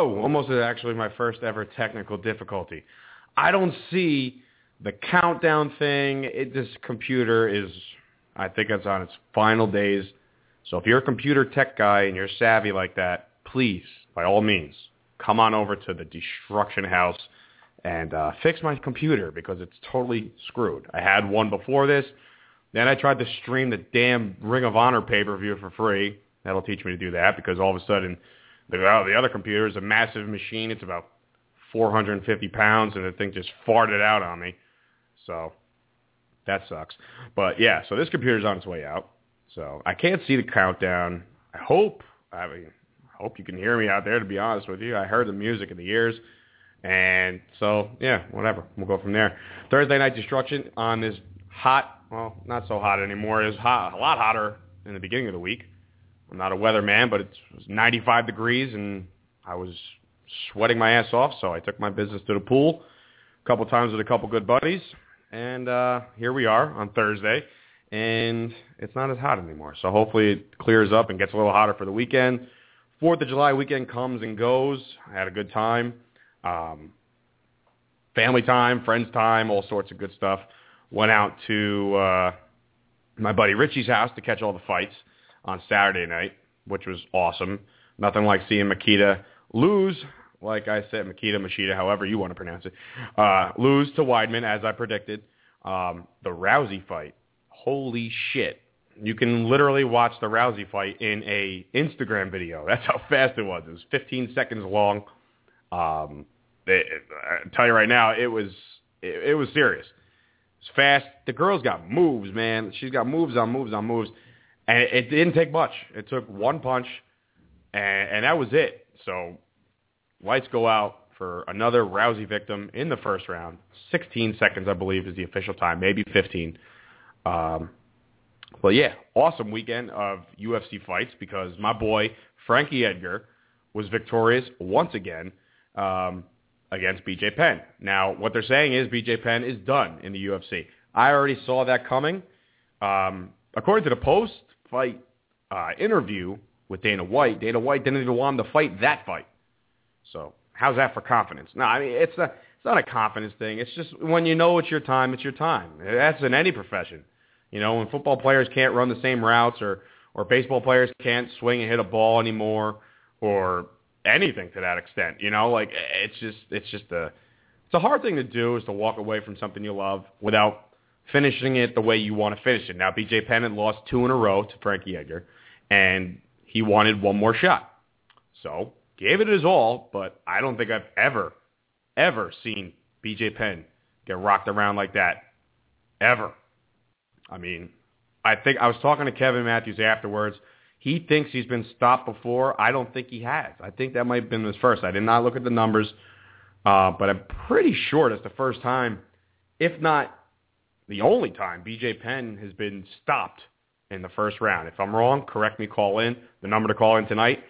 Whoa, almost actually my first ever technical difficulty. I don't see the countdown thing. This computer is, I think it's on its final days. So if you're a computer tech guy and you're savvy like that, please, by all means, come on over to the Destruction House and fix my computer because it's totally screwed. I had one before this. Then I tried to stream the damn Ring of Honor pay-per-view for free. That'll teach me to do that because all of a sudden the other computer is a massive machine. It's about 450 pounds, and the thing just farted out on me. So that sucks. But, yeah, so this computer's on its way out. So I can't see the countdown. I hope you can hear me out there, to be honest with you. I heard the music in the ears. And so, yeah, whatever. We'll go from there. Thursday Night Destruction on this hot, well, not so hot anymore. It was hot, a lot hotter in the beginning of the week. I'm not a weatherman, but it was 95 degrees, and I was sweating my ass off, so I took my business to the pool a couple times with a couple good buddies. And here we are on Thursday, and it's not as hot anymore. So hopefully it clears up and gets a little hotter for the weekend. 4th of July weekend comes and goes. I had a good time. Family time, friends time, all sorts of good stuff. Went out to my buddy Richie's house to catch all the fights on Saturday night, which was awesome. Nothing like seeing Makita lose, like I said, Machida, however you want to pronounce it, lose to Weidman, as I predicted. The Rousey fight, holy shit. You can literally watch the Rousey fight in a Instagram video. That's how fast it was. It was 15 seconds long. I tell you right now, it was serious. It's fast. The girl's got moves, man. She's got moves on moves on moves. And it didn't take much. It took one punch, and that was it. So lights go out for another Rousey victim in the first round. 16 seconds, I believe, is the official time, maybe 15. But, yeah, awesome weekend of UFC fights because my boy Frankie Edgar was victorious once again against BJ Penn. Now, what they're saying is BJ Penn is done in the UFC. I already saw that coming. According to the post-fight interview with Dana White didn't even want him to fight that fight. So how's that for confidence? No, I mean, it's not a confidence thing. It's just when you know it's your time, it's your time. That's in any profession. You know, when football players can't run the same routes or baseball players can't swing and hit a ball anymore or anything to that extent, you know, like it's a hard thing to do is to walk away from something you love without finishing it the way you want to finish it. Now, BJ Penn had lost 2 in a row to Frankie Edgar, and he wanted one more shot. So, gave it his all, but I don't think I've ever seen BJ Penn get rocked around like that. Ever. I mean, I think I was talking to Kevin Matthews afterwards. He thinks he's been stopped before. I don't think he has. I think that might have been his first. I did not look at the numbers, but I'm pretty sure that's the first time, if not the only time, BJ Penn has been stopped in the first round. If I'm wrong, correct me, call in. The number to call in tonight,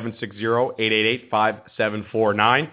760-888-5749.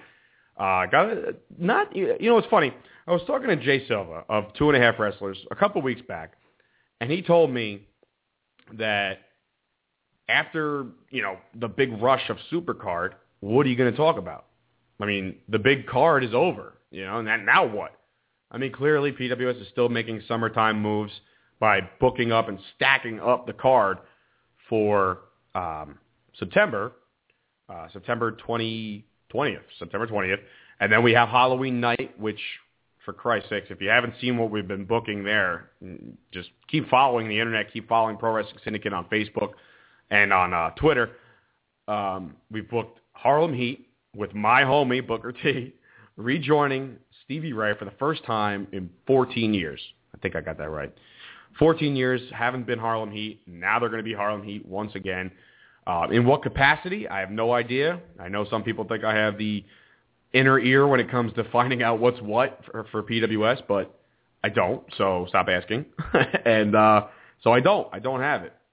You know what's funny? I was talking to Jay Silva of 2.5 Wrestlers a couple weeks back, and he told me that after, you know, the big rush of Supercard, what are you going to talk about? I mean, the big card is over, you know, and now what? I mean, clearly PWS is still making summertime moves by booking up and stacking up the card for September 20th. And then we have Halloween night, which, for Christ's sakes, if you haven't seen what we've been booking there, just keep following the internet, keep following Pro Wrestling Syndicate on Facebook and on Twitter. We've booked Harlem Heat with my homie, Booker T, rejoining Stevie Ray for the first time in 14 years. I think I got that right. 14 years, haven't been Harlem Heat. Now they're going to be Harlem Heat once again. In what capacity? I have no idea. I know some people think I have the inner ear when it comes to finding out what's what for PWS, but I don't, so stop asking. And so I don't have it.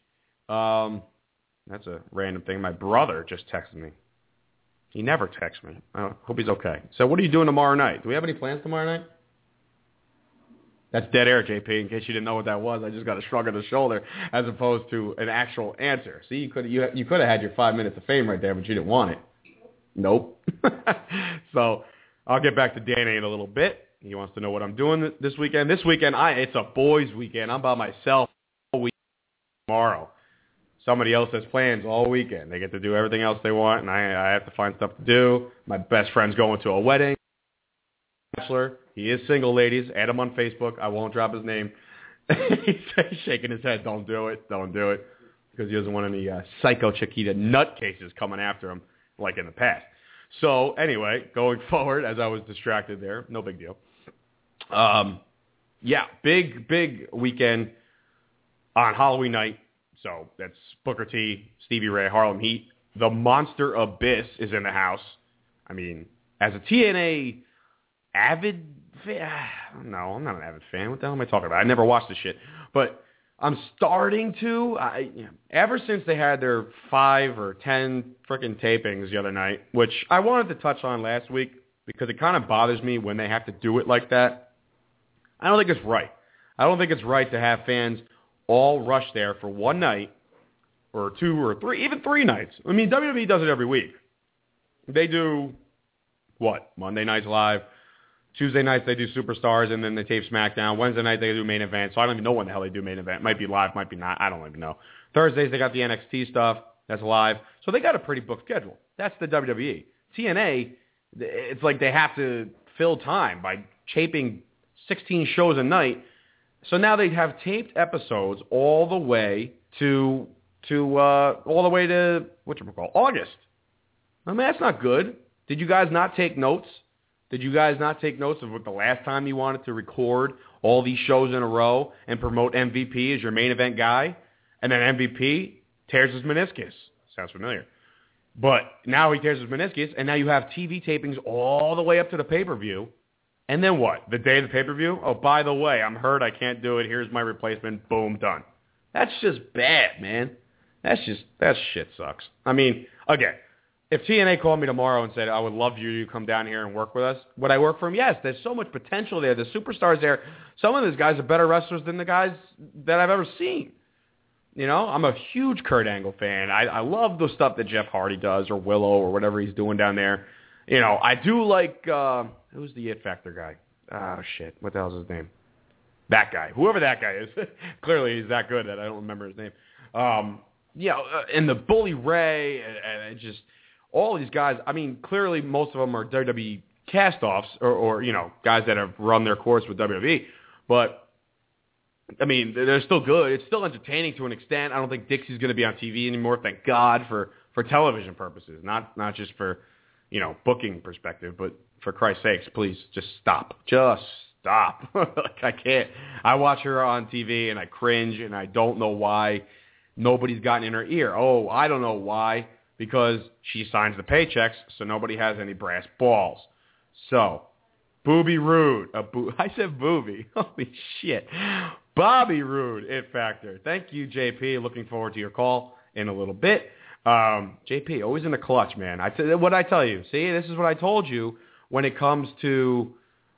That's a random thing. My brother just texted me. He never texts me. I hope he's okay. So what are you doing tomorrow night? Do we have any plans tomorrow night? That's dead air, JP, in case you didn't know what that was. I just got a shrug of the shoulder as opposed to an actual answer. See, you could have had your 5 minutes of fame right there, but you didn't want it. Nope. So I'll get back to Danny in a little bit. He wants to know what I'm doing this weekend. This weekend, it's a boys' weekend. I'm by myself all week tomorrow. Somebody else has plans all weekend. They get to do everything else they want, and I have to find stuff to do. My best friend's going to a wedding. Bachelor. He is single, ladies. Add him on Facebook. I won't drop his name. He's shaking his head. Don't do it. Don't do it. Because he doesn't want any psycho Chiquita nutcases coming after him like in the past. So anyway, going forward, as I was distracted there, no big deal. Yeah, big weekend on Halloween night. So that's Booker T, Stevie Ray, Harlem Heat. The Monster Abyss is in the house. I mean, as a TNA avid fan, no, I'm not an avid fan. What the hell am I talking about? I never watched this shit. But I'm starting to. Ever since they had their 5 or 10 freaking tapings the other night, which I wanted to touch on last week because it kind of bothers me when they have to do it like that. I don't think it's right. I don't think it's right to have fans all rush there for one night or 2 or 3, even 3 nights. I mean, WWE does it every week. They do, what, Monday nights live. Tuesday nights they do Superstars, and then they tape SmackDown. Wednesday night they do Main Event. So I don't even know when the hell they do Main Event. Might be live, might be not. I don't even know. Thursdays they got the NXT stuff. That's live. So they got a pretty booked schedule. That's the WWE. TNA, it's like they have to fill time by taping 16 shows a night. So now they have taped episodes all the way to whatchamacallit, August. I mean, that's not good. Did you guys not take notes? Did you guys not take notes of what the last time you wanted to record all these shows in a row and promote MVP as your main event guy? And then MVP tears his meniscus. Sounds familiar. But now he tears his meniscus, and now you have TV tapings all the way up to the pay-per-view. And then what? The day of the pay-per-view? Oh, by the way, I'm hurt. I can't do it. Here's my replacement. Boom, done. That's just bad, man. That shit sucks. I mean, again, if TNA called me tomorrow and said, I would love you to come down here and work with us, would I work for them? Yes, there's so much potential there. The superstars there, some of those guys are better wrestlers than the guys that I've ever seen. You know, I'm a huge Kurt Angle fan. I love the stuff that Jeff Hardy does or Willow or whatever he's doing down there. You know, I do like, who's the It Factor guy? Oh, shit. What the hell's his name? That guy. Whoever that guy is. Clearly he's that good that I don't remember his name. And the Bully Ray and just all these guys. I mean, clearly most of them are WWE cast-offs or you know, guys that have run their course with WWE. But, I mean, they're still good. It's still entertaining to an extent. I don't think Dixie's going to be on TV anymore, thank God, for television purposes, not just for, you know, booking perspective, but for Christ's sakes, please just stop. Just stop. Like, I can't. I watch her on TV and I cringe and I don't know why nobody's gotten in her ear. Oh, I don't know why. Because she signs the paychecks, so nobody has any brass balls. So, Booby Roode. I said booby. Holy shit. Bobby Roode, It Factor. Thank you, JP. Looking forward to your call in a little bit. JP, always in the clutch, man. What I tell you? See, this is what I told you when it comes to,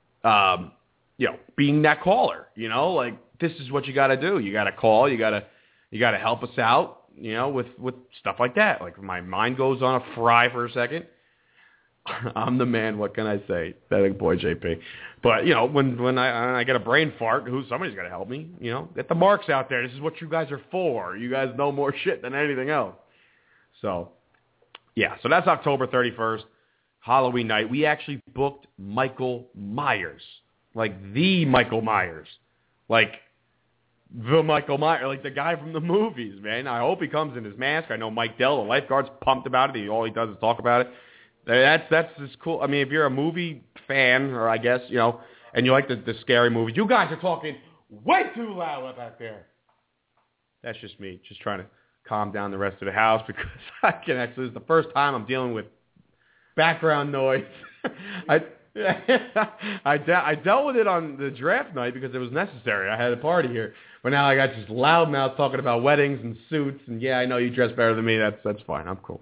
being that caller. You know, like, this is what you got to do. You got to call. You got to help us out. You know, with stuff like that. Like, my mind goes on a fry for a second. I'm the man. What can I say? That boy, JP. But, you know, when I get a brain fart, somebody's got to help me. You know, get the marks out there. This is what you guys are for. You guys know more shit than anything else. So, yeah. So that's October 31st, Halloween night. We actually booked Michael Myers. Like, the Michael Myers. Like, the Michael Myers, like the guy from the movies, man. I hope he comes in his mask. I know Mike Dell, the lifeguard's pumped about it. All he does is talk about it. That's just cool. I mean, if you're a movie fan, or I guess, you know, and you like the scary movies, you guys are talking way too loud up out there. That's just me, just trying to calm down the rest of the house because I can actually, this is the first time I'm dealing with background noise. I dealt with it on the draft night because it was necessary. I had a party here. But now I got just loudmouth talking about weddings and suits. And, yeah, I know you dress better than me. That's fine. I'm cool.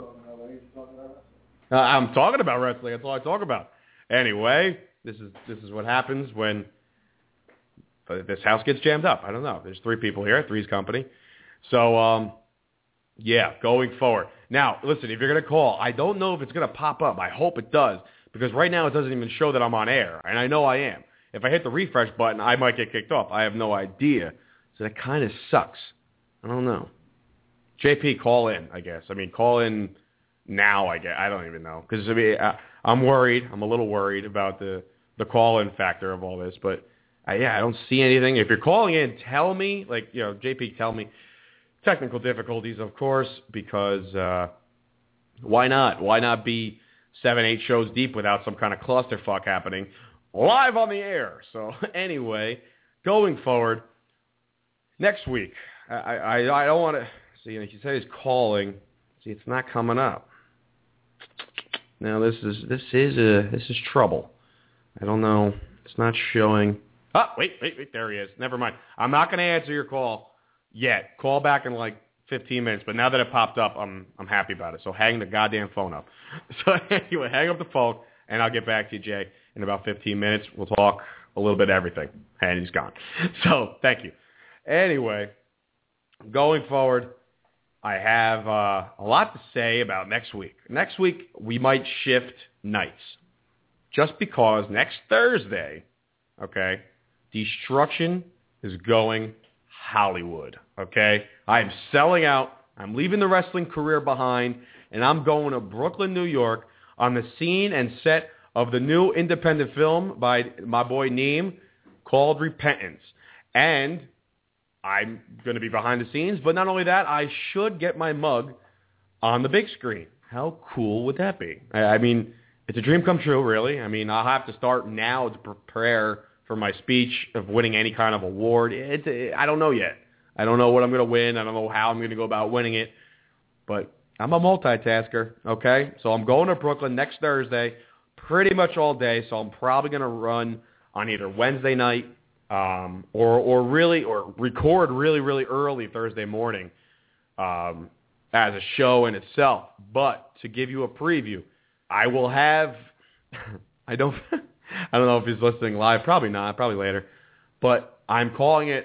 I'm talking about wrestling. That's all I talk about. Anyway, this is what happens when this house gets jammed up. I don't know. There's 3 people here. 3's company. So, Yeah, going forward. Now, listen, if you're going to call, I don't know if it's going to pop up. I hope it does, because right now it doesn't even show that I'm on air, and I know I am. If I hit the refresh button, I might get kicked off. I have no idea. So that kind of sucks. I don't know. JP, call in, I guess. I mean, call in now, I guess. I don't even know. Because I'm worried. I'm a little worried about the call-in factor of all this. But, I don't see anything. If you're calling in, tell me. Like, JP, tell me. Technical difficulties, of course, because why not? Why not be 7, 8 shows deep without some kind of clusterfuck happening live on the air? So anyway, going forward, next week, I don't want to see. Like you said, he's calling. See, it's not coming up. Now this is trouble. I don't know. It's not showing. Oh, wait, there he is. Never mind. I'm not going to answer your call yet. Call back in like 15 minutes. But now that it popped up, I'm happy about it. So hang the goddamn phone up. So anyway, hang up the phone, and I'll get back to you, Jay, in about 15 minutes. We'll talk a little bit of everything. And he's gone. So thank you. Anyway, going forward, I have a lot to say about next week. Next week, we might shift nights. Just because next Thursday, okay, Destruction is going Hollywood, okay? I am selling out. I'm leaving the wrestling career behind, and I'm going to Brooklyn, New York, on the scene and set of the new independent film by my boy Neem called Repentance. And I'm going to be behind the scenes, but not only that, I should get my mug on the big screen. How cool would that be? I mean, it's a dream come true, really. I mean, I'll have to start now to prepare for my speech of winning any kind of award. I don't know yet. I don't know what I'm going to win. I don't know how I'm going to go about winning it. But I'm a multitasker, okay? So I'm going to Brooklyn next Thursday pretty much all day. So I'm probably going to run on either Wednesday night or record really, really early Thursday morning as a show in itself. But to give you a preview, I will have I don't know if he's listening live. Probably not. Probably later. But I'm calling it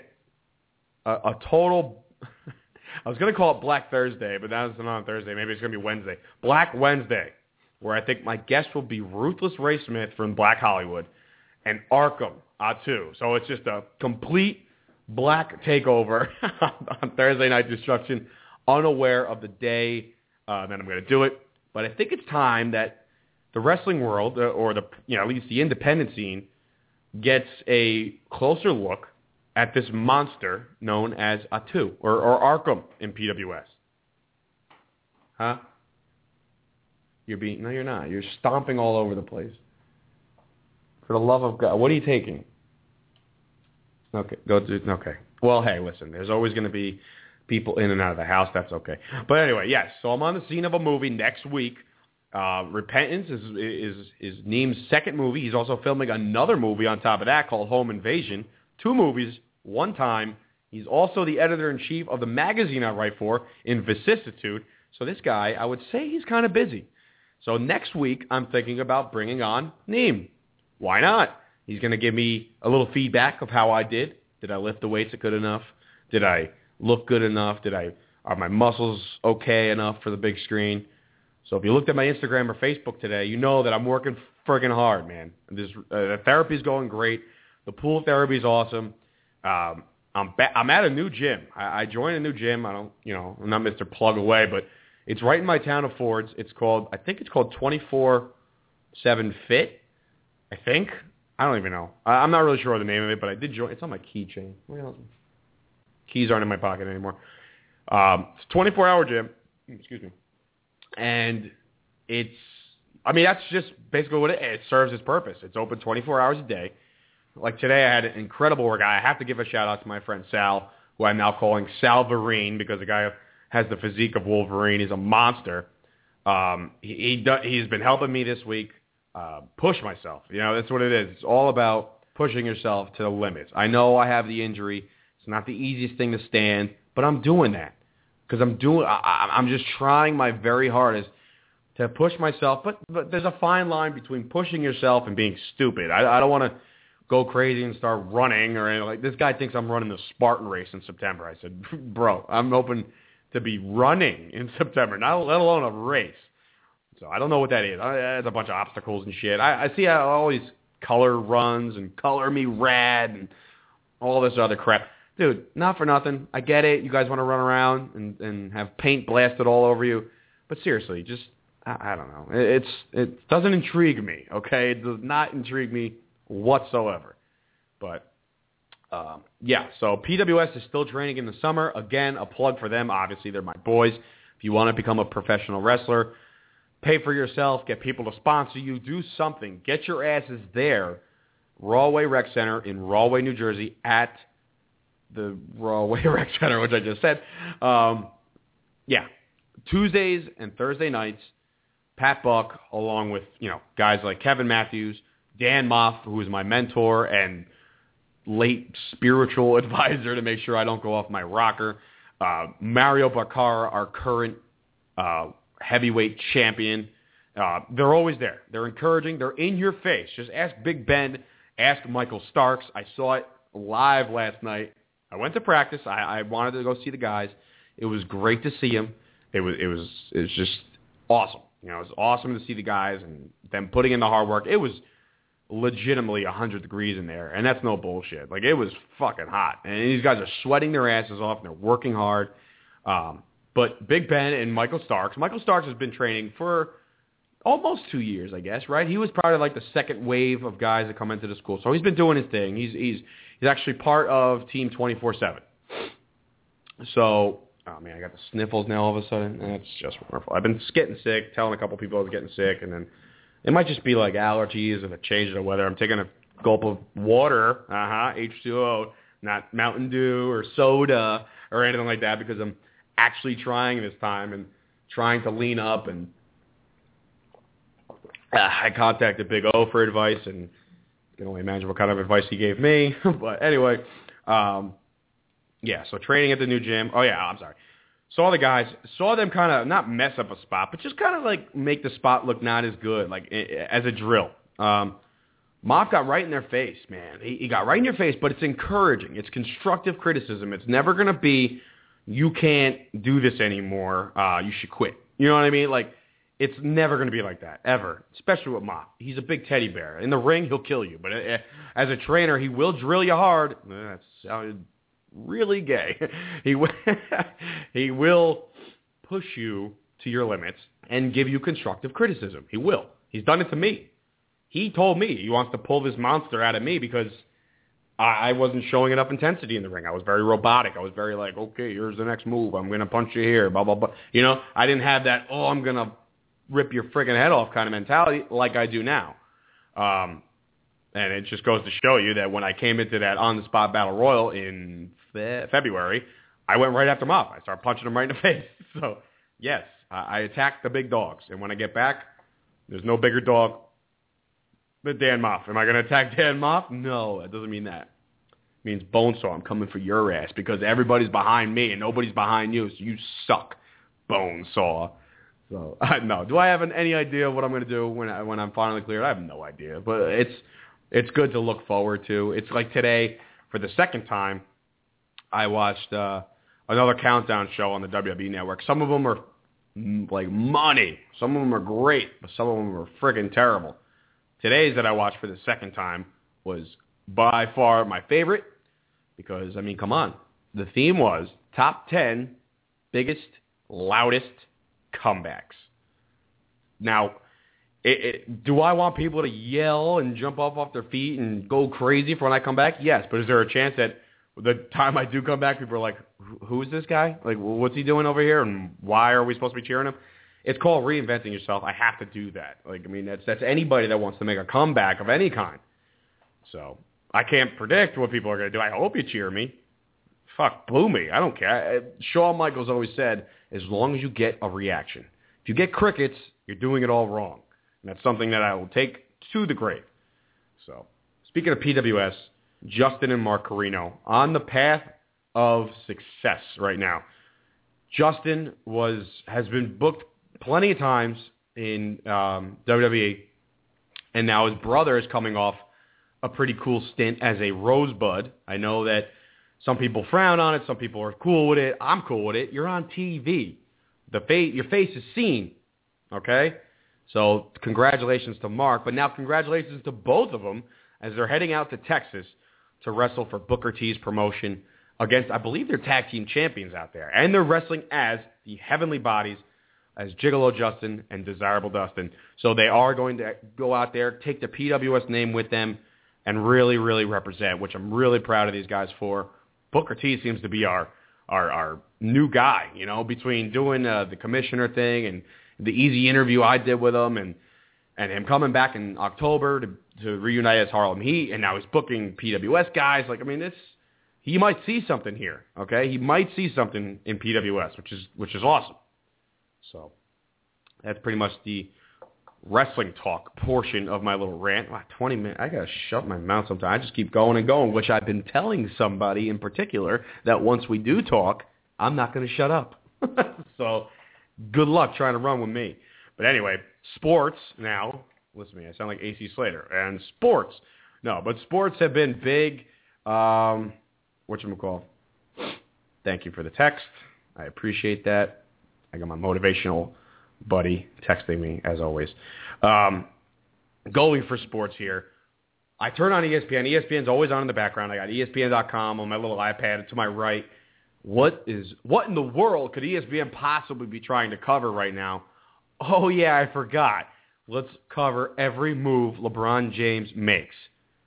a total I was going to call it Black Thursday, but now it's not on Thursday. Maybe it's going to be Wednesday. Black Wednesday, where I think my guest will be Ruthless Ray Smith from Black Hollywood and Arkham Atu. So it's just a complete black takeover on Thursday Night Destruction, unaware of the day that I'm going to do it. But I think it's time that the wrestling world, or at least the independent scene, gets a closer look at this monster known as Atu, or Arkham in PWS. Huh? No, you're not. You're stomping all over the place. For the love of God, what are you taking? Okay, okay. Well, hey, listen, there's always going to be people in and out of the house. That's okay. But anyway, yes, so I'm on the scene of a movie next week. Repentance is Neem's second movie. He's also filming another movie on top of that called Home Invasion. 2 movies, one time. He's also the editor-in-chief of the magazine I write for, in Vicissitude. So this guy, I would say he's kind of busy. So next week, I'm thinking about bringing on Neem. Why not? He's going to give me a little feedback of how I did. Did I lift the weights good enough? Did I look good enough? Are my muscles okay enough for the big screen? So if you looked at my Instagram or Facebook today, you know that I'm working friggin' hard, man. The therapy's going great. The pool therapy's awesome. I'm at a new gym. I joined a new gym. I'm not Mr. Plug Away, but it's right in my town of Fords. I think it's called 24/7 Fit. I think. I don't even know. I'm not really sure of the name of it, but I did join. It's on my keychain. Keys aren't in my pocket anymore. It's a 24-hour gym. Excuse me. And that's just basically what it serves its purpose. It's open 24 hours a day. Like today, I had an incredible workout. I have to give a shout out to my friend Sal, who I'm now calling Salverine because the guy has the physique of Wolverine. He's a monster. He's been helping me this week push myself. That's what it is. It's all about pushing yourself to the limits. I know I have the injury. It's not the easiest thing to stand, but I'm doing that. Because I'm just trying my very hardest to push myself. But there's a fine line between pushing yourself and being stupid. I don't want to go crazy and start running or anything. Like this guy thinks I'm running the Spartan race in September. I said, bro, I'm hoping to be running in September, not let alone a race. So I don't know what that is. It's a bunch of obstacles and shit. I see all these color runs and color me rad and all this other crap. Dude, not for nothing. I get it. You guys want to run around and have paint blasted all over you. But seriously, just, I don't know. It doesn't intrigue me, okay? It does not intrigue me whatsoever. But, yeah, so PWS is still training in the summer. Again, a plug for them. Obviously, they're my boys. If you want to become a professional wrestler, pay for yourself, get people to sponsor you, do something. Get your asses there. Rahway Rec Center in Rahway, New Jersey at the Rahway Rec Center, which I just said. Yeah, Tuesdays and Thursday nights, Pat Buck, along with, guys like Kevin Matthews, Dan Moff, who is my mentor and late spiritual advisor to make sure I don't go off my rocker, Mario Baccara, our current heavyweight champion. They're always there. They're encouraging. They're in your face. Just ask Big Ben. Ask Michael Starks. I saw it live last night. I went to practice. I wanted to go see the guys. It was great to see them. It was just awesome. It was awesome to see the guys and them putting in the hard work. It was legitimately 100 degrees in there, and that's no bullshit. Like, it was fucking hot. And these guys are sweating their asses off, and they're working hard. But Big Ben and Michael Starks has been training for almost 2 years, I guess, right? He was probably like the second wave of guys that come into the school. So he's been doing his thing. He's actually part of Team 24/7. So, oh man, I got the sniffles now all of a sudden. That's just wonderful. I've been getting sick, telling a couple people I was getting sick, and then it might just be like allergies and a change in the weather. I'm taking a gulp of water, H2O, not Mountain Dew or soda or anything like that, because I'm actually trying this time and trying to lean up. And I contacted Big O for advice, and you can only imagine what kind of advice he gave me. But anyway, yeah, so training at the new gym. Oh, yeah, I'm sorry. Saw the guys, saw them kind of not mess up a spot, but just kind of like make the spot look not as good, like as a drill. Moff got right in their face, man. He got right in your face, but it's encouraging. It's constructive criticism. It's never going to be, you can't do this anymore, you should quit. You know what I mean? Like, it's never going to be like that, ever, especially with Moff. He's a big teddy bear. In the ring, he'll kill you. But as a trainer, he will drill you hard. That sounded really gay. He will push you to your limits and give you constructive criticism. He will. He's done it to me. He told me he wants to pull this monster out of me because I wasn't showing enough intensity in the ring. I was very robotic. I was very like, okay, here's the next move. I'm going to punch you here, blah, blah, blah. I didn't have that, I'm going to rip your friggin' head off kind of mentality like I do now. And it just goes to show you that when I came into that on-the-spot battle royal in February, I went right after Moff. I started punching him right in the face. So, yes, I attacked the big dogs. And when I get back, there's no bigger dog than Dan Moff. Am I going to attack Dan Moff? No, that doesn't mean that. It means Bonesaw, I'm coming for your ass because everybody's behind me and nobody's behind you, so you suck, Bonesaw. So, no. Do I have any idea what I'm going to do when I'm finally cleared? I have no idea. But it's good to look forward to. It's like today, for the second time, I watched another countdown show on the WWE Network. Some of them are like money. Some of them are great, but some of them are friggin' terrible. Today's that I watched for the second time was by far my favorite because, I mean, come on. The theme was top 10 biggest, loudest comebacks. Now, do I want people to yell and jump off their feet and go crazy for when I come back? Yes, but is there a chance that the time I do come back, people are like, who is this guy? Like, what's he doing over here, and why are we supposed to be cheering him? It's called reinventing yourself. I have to do that. Like, I mean, that's anybody that wants to make a comeback of any kind. So I can't predict what people are going to do. I hope you cheer me. Fuck, boo me. I don't care. Shawn Michaels always said, as long as you get a reaction. If you get crickets, you're doing it all wrong. And that's something that I will take to the grave. So, speaking of PWS, Justin and Mark Carino on the path of success right now. Justin has been booked plenty of times in WWE, and now his brother is coming off a pretty cool stint as a Rosebud. I know that Some people frown on it. Some people are cool with it. I'm cool with it. You're on TV. Your face is seen. Okay? So congratulations to Mark. But now congratulations to both of them as they're heading out to Texas to wrestle for Booker T's promotion against, I believe they're tag team champions out there. And they're wrestling as the Heavenly Bodies, as Gigolo Justin and Desirable Dustin. So they are going to go out there, take the PWS name with them, and really, really represent, which I'm really proud of these guys for. Booker T seems to be our new guy, you know, between doing the commissioner thing and the easy interview I did with him and him coming back in October to reunite as Harlem Heat, and now he's booking PWS guys. Like, I mean, he might see something here, okay? He might see something in PWS, which is awesome. So that's pretty much the wrestling talk portion of my little rant. Wow, 20 minutes. I got to shut my mouth sometimes. I just keep going and going, which I've been telling somebody in particular that once we do talk, I'm not going to shut up. So good luck trying to run with me. But anyway, sports now. Listen to me. I sound like AC Slater. And sports. No, but sports have been big. Whatchamacall? Thank you for the text. I appreciate that. I got my motivational buddy texting me, as always. Going for sports here. I turn on ESPN. ESPN's always on in the background. I got ESPN.com on my little iPad to my right. What in the world could ESPN possibly be trying to cover right now? Oh, yeah, I forgot. Let's cover every move LeBron James makes.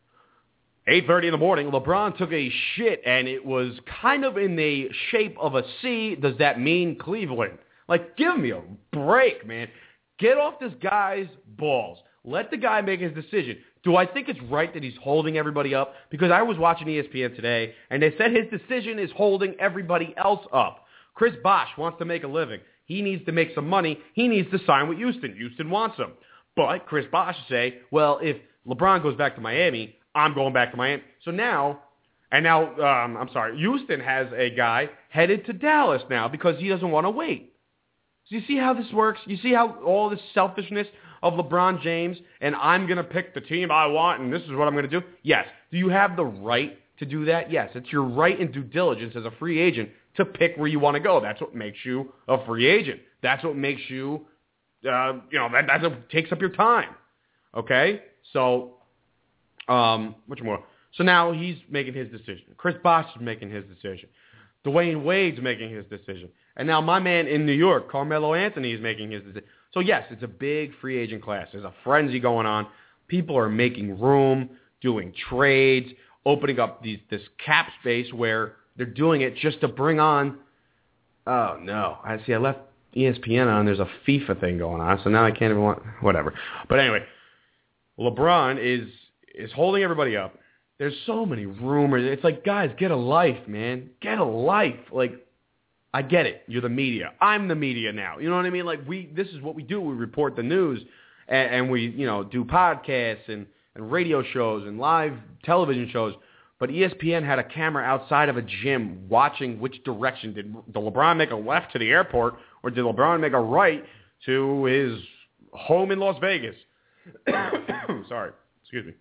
8:30 in the morning, LeBron took a shit, and it was kind of in the shape of a C. Does that mean Cleveland? Like, give me a break, man. Get off this guy's balls. Let the guy make his decision. Do I think it's right that he's holding everybody up? Because I was watching ESPN today, and they said his decision is holding everybody else up. Chris Bosh wants to make a living. He needs to make some money. He needs to sign with Houston. Houston wants him. But Chris Bosh say, well, if LeBron goes back to Miami, I'm going back to Miami. So now, Houston has a guy headed to Dallas now because he doesn't want to wait. So you see how this works? You see how all this selfishness of LeBron James and I'm going to pick the team I want and this is what I'm going to do? Yes. Do you have the right to do that? Yes. It's your right and due diligence as a free agent to pick where you want to go. That's what makes you a free agent. That's what makes you, that's what takes up your time. Okay? So, much more. So now he's making his decision. Chris Bosh is making his decision. Dwayne Wade's making his decision. And now my man in New York, Carmelo Anthony, is making his decision. So yes, it's a big free agent class. There's a frenzy going on. People are making room, doing trades, opening up this cap space where they're doing it just to bring on, oh no, I left ESPN on. There's a FIFA thing going on, so now I can't even whatever. But anyway, LeBron is holding everybody up. There's so many rumors. It's like, guys, get a life, man. Get a life. Like, I get it. You're the media. I'm the media now. You know what I mean? Like, this is what we do. We report the news, and we, do podcasts and radio shows and live television shows. But ESPN had a camera outside of a gym watching which direction. Did LeBron make a left to the airport, or did LeBron make a right to his home in Las Vegas? Sorry. Excuse me.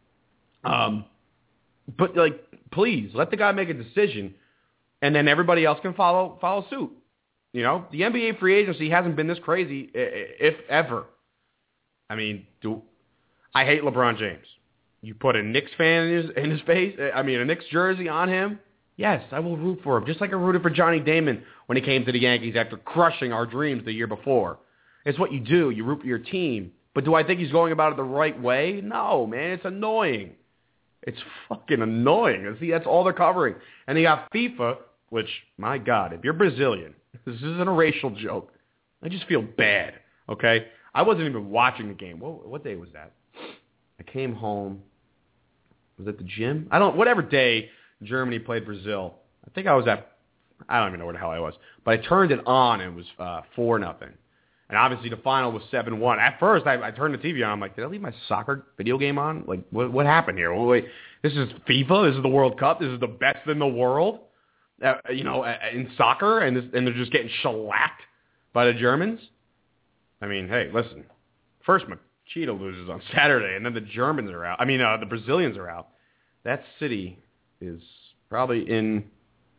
But, like, please, let the guy make a decision, and then everybody else can follow suit. The NBA free agency hasn't been this crazy, if ever. I mean, I hate LeBron James. You put a Knicks fan in his face, a Knicks jersey on him, yes, I will root for him, just like I rooted for Johnny Damon when he came to the Yankees after crushing our dreams the year before. It's what you do. You root for your team. But do I think he's going about it the right way? No, man, it's annoying. It's fucking annoying. See, that's all they're covering. And they got FIFA, which, my God, if you're Brazilian, this isn't a racial joke. I just feel bad, okay? I wasn't even watching the game. What day was that? I came home. Was it the gym? Whatever day Germany played Brazil. I think I was I don't even know where the hell I was. But I turned it on and it was 4-0. And obviously the final was 7-1. At first, I turned the TV on. I'm like, did I leave my soccer video game on? Like, what happened here? Wait, this is FIFA? This is the World Cup? This is the best in the world? In soccer? And they're just getting shellacked by the Germans? I mean, hey, listen. First, Machida loses on Saturday, and then the Germans are out. The Brazilians are out. That city is probably in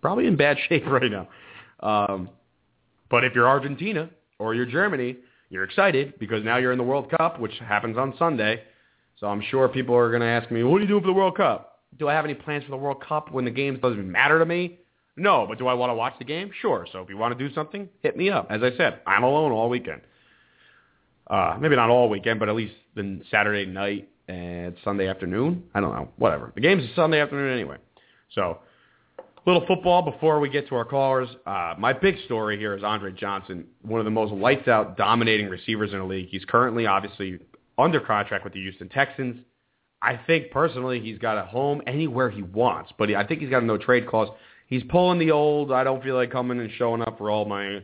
probably in bad shape right now. But if you're Argentina or you're Germany, you're excited because now you're in the World Cup, which happens on Sunday. So I'm sure people are going to ask me, what are you doing for the World Cup? Do I have any plans for the World Cup when the game doesn't matter to me? No, but do I want to watch the game? Sure. So if you want to do something, hit me up. As I said, I'm alone all weekend. Maybe not all weekend, but at least the Saturday night and Sunday afternoon. I don't know. Whatever. The game's Sunday afternoon anyway. So little football before we get to our callers. My big story here is Andre Johnson, one of the most lights-out dominating receivers in the league. He's currently, obviously, under contract with the Houston Texans. I think, personally, he's got a home anywhere he wants, but I think he's got a no-trade clause. He's pulling the old, I don't feel like coming and showing up for all my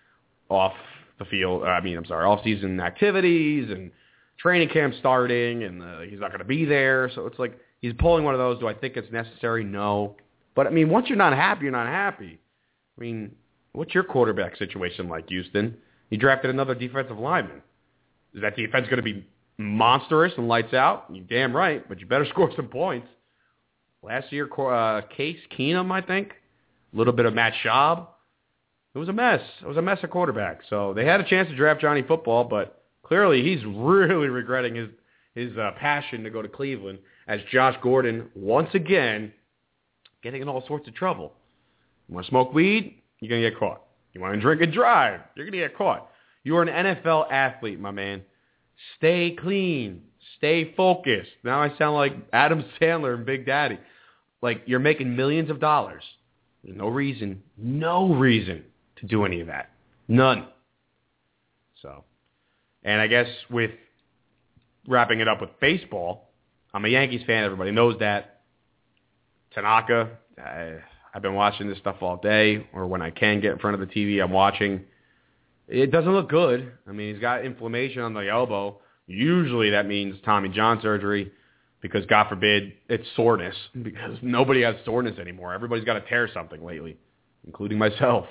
off-season activities and training camp starting, and he's not going to be there. So it's like he's pulling one of those. Do I think it's necessary? No. But, I mean, once you're not happy, you're not happy. I mean, what's your quarterback situation like, Houston? You drafted another defensive lineman. Is that defense going to be monstrous and lights out? You're damn right, but you better score some points. Last year, Case Keenum, I think. A little bit of Matt Schaub. It was a mess. It was a mess at quarterback. So they had a chance to draft Johnny Football, but clearly he's really regretting his passion to go to Cleveland as Josh Gordon, once again, getting in all sorts of trouble. You want to smoke weed? You're going to get caught. You want to drink and drive? You're going to get caught. You are an NFL athlete, my man. Stay clean. Stay focused. Now I sound like Adam Sandler and Big Daddy. Like you're making millions of dollars. There's no reason to do any of that. None. So, and I guess with wrapping it up with baseball, I'm a Yankees fan. Everybody knows that. Tanaka, I've been watching this stuff all day, or when I can get in front of the TV, I'm watching. It doesn't look good. I mean, he's got inflammation on the elbow. Usually that means Tommy John surgery because, God forbid, it's soreness because nobody has soreness anymore. Everybody's got to tear something lately, including myself.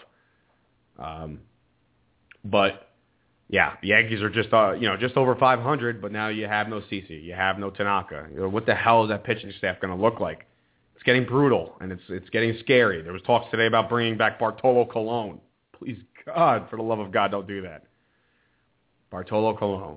But, yeah, the Yankees are just over 500, but now you have no CeCe. You have no Tanaka. What the hell is that pitching staff going to look like? It's getting brutal, and it's getting scary. There was talks today about bringing back Bartolo Colon. Please, God, for the love of God, don't do that. Bartolo Colon.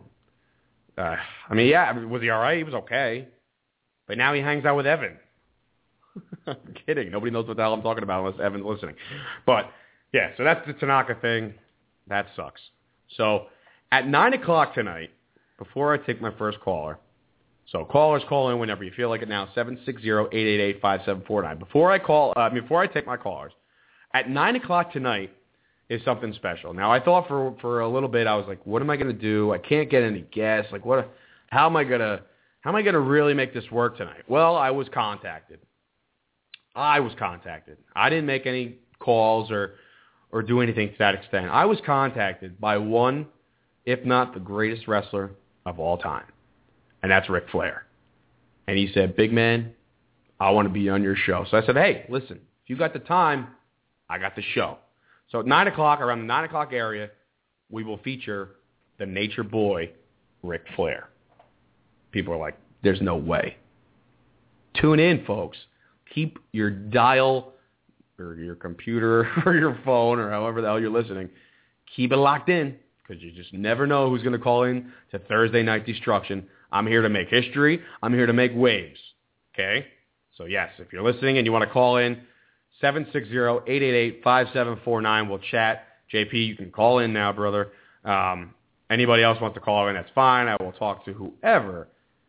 Was he all right? He was okay. But now he hangs out with Evan. I'm kidding. Nobody knows what the hell I'm talking about unless Evan's listening. But, yeah, so that's the Tanaka thing. That sucks. So, at 9 o'clock tonight, before I take my first caller, so callers call in whenever you feel like it now, 760-888-5749. Before I take my callers, at 9 o'clock tonight is something special. Now, I thought for a little bit, I was like, what am I going to do? I can't get any guests. Like, how am I going to really make this work tonight? Well, I was contacted. I didn't make any calls or do anything to that extent. I was contacted by one, if not the greatest wrestler of all time. And that's Ric Flair. And he said, big man, I want to be on your show. So I said, hey, listen, if you got the time, I got the show. So at 9 o'clock, around the 9 o'clock area, we will feature the Nature Boy, Ric Flair. People are like, there's no way. Tune in, folks. Keep your dial or your computer or your phone or however the hell you're listening. Keep it locked in because you just never know who's going to call in to Thursday Night Destruction. I'm here to make history. I'm here to make waves. Okay? So, yes, if you're listening and you want to call in, 760-888-5749. We'll chat. JP, you can call in now, brother. Anybody else wants to call in, that's fine. I will talk to whoever.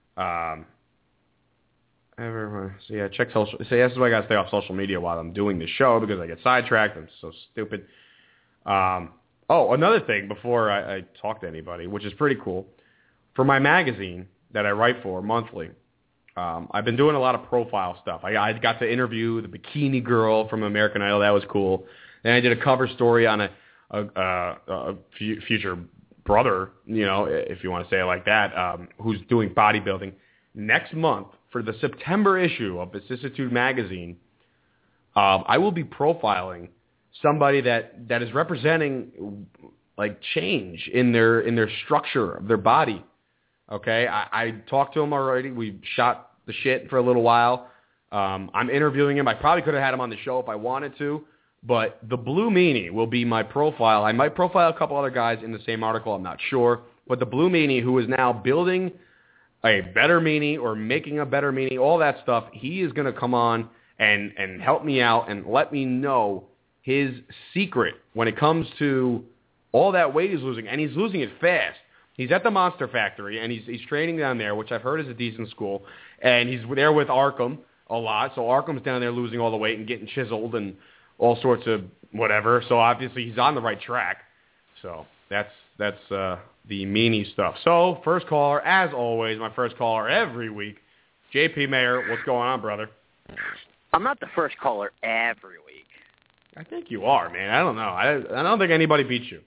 Check social. See, this is why I got to stay off social media while I'm doing this show because I get sidetracked. I'm so stupid. Another thing before I talk to anybody, which is pretty cool. For my magazine that I write for monthly, I've been doing a lot of profile stuff. I got to interview the bikini girl from American Idol. That was cool. Then I did a cover story on a future brother, if you want to say it like that, who's doing bodybuilding. Next month, for the September issue of Vicissitude magazine, I will be profiling somebody that is representing like change in their structure of their body. Okay, I talked to him already. We shot the shit for a little while. I'm interviewing him. I probably could have had him on the show if I wanted to, but the Blue Meanie will be my profile. I might profile a couple other guys in the same article. I'm not sure. But the Blue Meanie, who is now building a better meanie or making a better meanie, all that stuff, he is going to come on and help me out and let me know his secret when it comes to all that weight he's losing, and he's losing it fast. He's at the Monster Factory, and he's training down there, which I've heard is a decent school, and he's there with Arkham a lot. So Arkham's down there losing all the weight and getting chiseled and all sorts of whatever. So obviously he's on the right track. So that's the meanie stuff. So first caller, as always, my first caller every week, JP Mayer. What's going on, brother? I'm not the first caller every week. I think you are, man. I don't know. I don't think anybody beats you.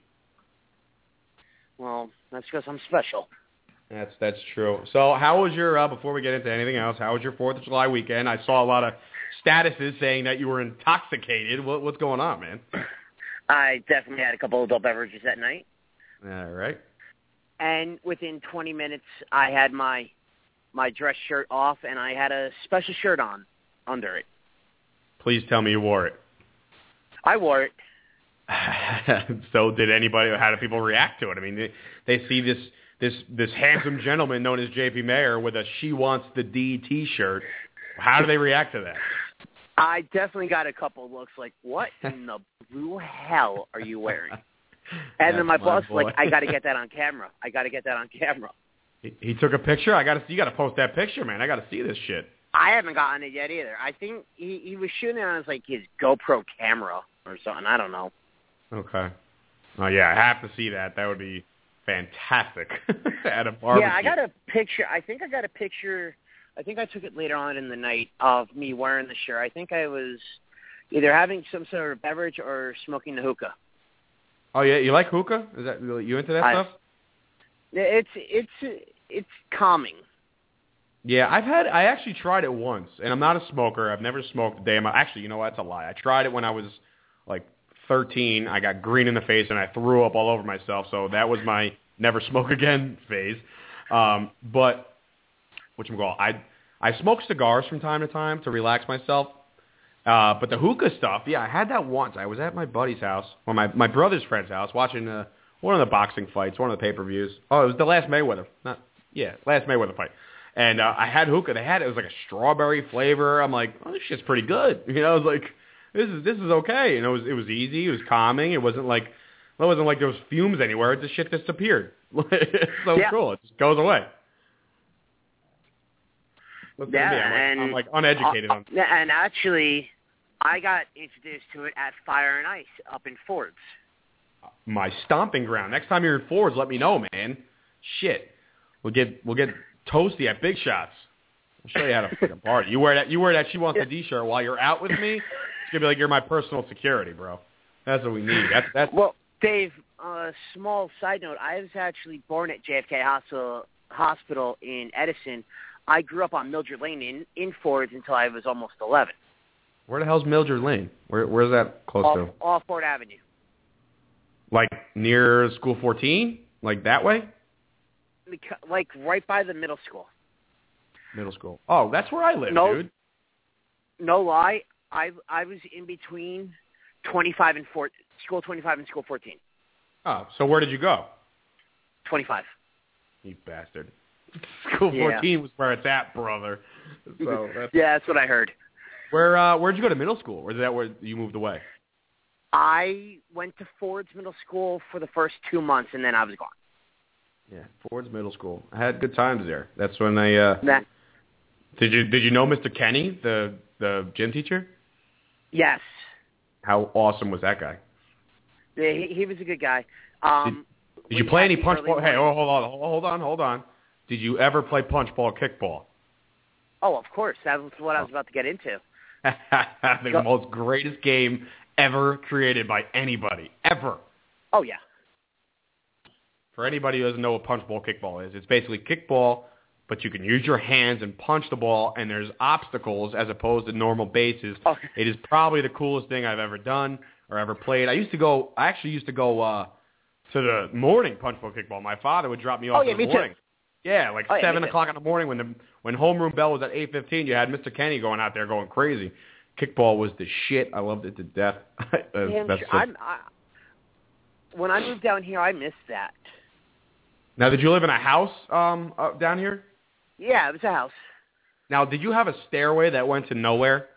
Well, that's because I'm special. That's true. So how was your, before we get into anything else, how was your 4th of July weekend? I saw a lot of statuses saying that you were intoxicated. What's going on, man? I definitely had a couple of adult beverages that night. All right. And within 20 minutes, I had my dress shirt off, and I had a special shirt on under it. Please tell me you wore it. I wore it. So did anybody? How did people react to it? I mean, they see this handsome gentleman known as JP Mayer with a "She Wants the D" T-shirt. How do they react to that? I definitely got a couple of looks like, "What in the blue hell are you wearing?" And then my boss was like, "I got to get that on camera. I got to get that on camera." He took a picture. You got to post that picture, man. I got to see this shit. I haven't gotten it yet either. I think he was shooting on his GoPro camera or something. I don't know. Okay. Oh, yeah, I have to see that. That would be fantastic at a barbecue. Yeah, I got a picture. I think I got a picture. I think I took it later on in the night of me wearing the shirt. I think I was either having some sort of beverage or smoking the hookah. Oh, yeah? You like hookah? Is that you into that stuff? It's calming. Yeah, I actually tried it once, and I'm not a smoker. I've never smoked a day in my... Actually, you know what? That's a lie. I tried it when I was, 13. I got green in the face, and I threw up all over myself, so that was my never smoke again phase. But, whatchamacallit, I smoke cigars from time to time to relax myself. But the hookah stuff, yeah, I had that once. I was at my buddy's house, or my brother's friend's house, watching one of the boxing fights, one of the pay-per-views. Oh, it was the last Mayweather fight. And I had hookah. It was like a strawberry flavor. I'm like, oh, this shit's pretty good. I was like, this is okay. And it was easy. It was calming. It wasn't like there was fumes anywhere. It just shit disappeared. It's so cool. It just goes away. I'm like uneducated on. And actually, I got introduced to it at Fire and Ice up in Fords. My stomping ground. Next time you're in Fords, let me know, man. Shit, we'll get toasty at Big Shots. I'll show you how to fucking party. You wear that She Wants the D shirt while you're out with me. It's gonna be like you're my personal security, bro. That's what we need. That's. Well, Dave. Small side note. I was actually born at JFK Hospital in Edison. I grew up on Mildred Lane in Fords until I was almost 11. Where the hell's Mildred Lane? Where's that close to? Off Ford Avenue. Like near School 14? Like that way? Like right by the middle school. Middle school. Oh, that's where I live, dude. No lie. I was in between 25 and School 25 and School 14. Oh, so where did you go? 25. You bastard. School 14 was where it's at, brother. So that's what I heard. Where'd you go to middle school? Or is that where you moved away? I went to Ford's Middle School for the first 2 months, and then I was gone. Yeah, Ford's Middle School. I had good times there. That's when I. Did you know Mr. Kenny, the gym teacher? Yes. How awesome was that guy? Yeah, he was a good guy. Did you play any punch ball? Hey, hold on. Did you ever play punch ball, kickball? Oh, of course. That was what I was about to get into. The most greatest game ever created by anybody, ever. Oh, yeah. For anybody who doesn't know what punch ball, kickball is, it's basically kickball, but you can use your hands and punch the ball, and there's obstacles as opposed to normal bases. Oh. It is probably the coolest thing I've ever done or ever played. I actually used to go to the morning punch ball, kickball. My father would drop me off in the morning. Yeah, like 7 o'clock in the morning when homeroom bell was at 8:15, you had Mr. Kenny going out there going crazy. Kickball was the shit. I loved it to death. When I moved down here, I missed that. Now, did you live in a house down here? Yeah, it was a house. Now, did you have a stairway that went to nowhere?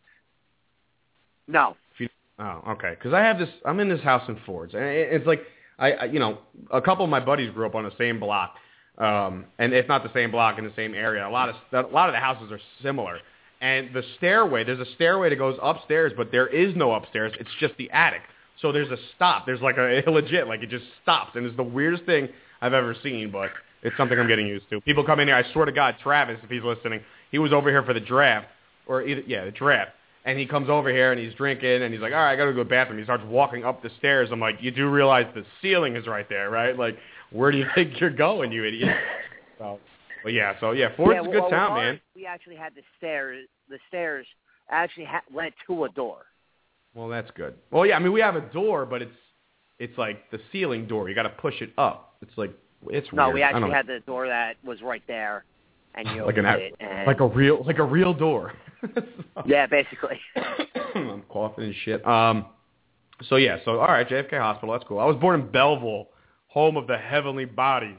No. Oh, okay. Because I'm in this house in Fords, and it's like a couple of my buddies grew up on the same block, and if not the same block, in the same area. A lot of the houses are similar, and there's a stairway that goes upstairs, but there is no upstairs. It's just the attic. So there's a stop. There's like a legit, like it just stops, and it's the weirdest thing I've ever seen, but it's something I'm getting used to. People come in here. I swear to God, Travis, if he's listening, he was over here for the draft, the draft. And he comes over here, and he's drinking, and he's like, all right, I got to go to the bathroom. He starts walking up the stairs. I'm like, you do realize the ceiling is right there, right? Like, where do you think you're going, you idiot? Ford's a good town, man. We actually had the stairs. The stairs actually led to a door. Well, that's good. Well, yeah, I mean, we have a door, but it's like the ceiling door. You got to push it up. It's like, it's weird. No, we actually had the door that was right there, and you opened it. And... Like a real door. Yeah, basically. I'm coughing and shit. All right, JFK Hospital, that's cool. I was born in Belleville, home of the Heavenly Bodies,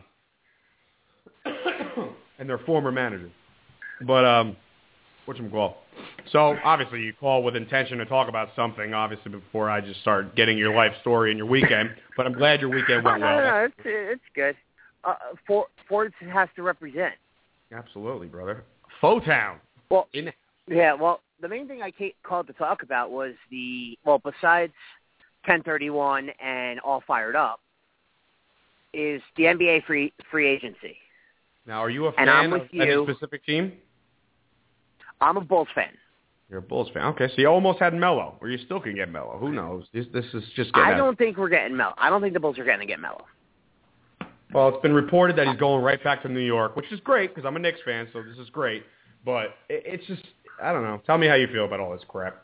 and their former manager. But whatchamacallit? So obviously you call with intention to talk about something, obviously, before I just start getting your life story and your weekend. But I'm glad your weekend went well. No, it's good. Ford has to represent. Absolutely, brother. Fotown. Well. Yeah, well, the main thing I called to talk about was besides 1031 and All Fired Up, is the NBA free agency. Now, are you a fan of any specific team? I'm a Bulls fan. You're a Bulls fan. Okay, so you almost had Melo, or you still can get Melo. Who knows? This is just getting I don't think we're getting Melo. I don't think the Bulls are going to get Melo. Well, it's been reported that he's going right back to New York, which is great because I'm a Knicks fan, so this is great. But it's just... I don't know. Tell me how you feel about all this crap.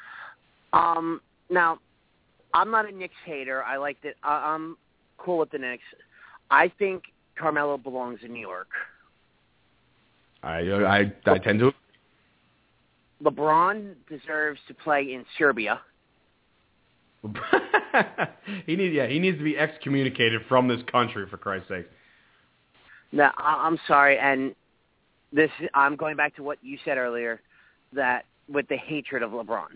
Now, I'm not a Knicks hater. I like that. I'm cool with the Knicks. I think Carmelo belongs in New York. I tend to. LeBron deserves to play in Serbia. He needs to be excommunicated from this country, for Christ's sake. No, I'm sorry, and I'm going back to what you said earlier. That with the hatred of LeBron.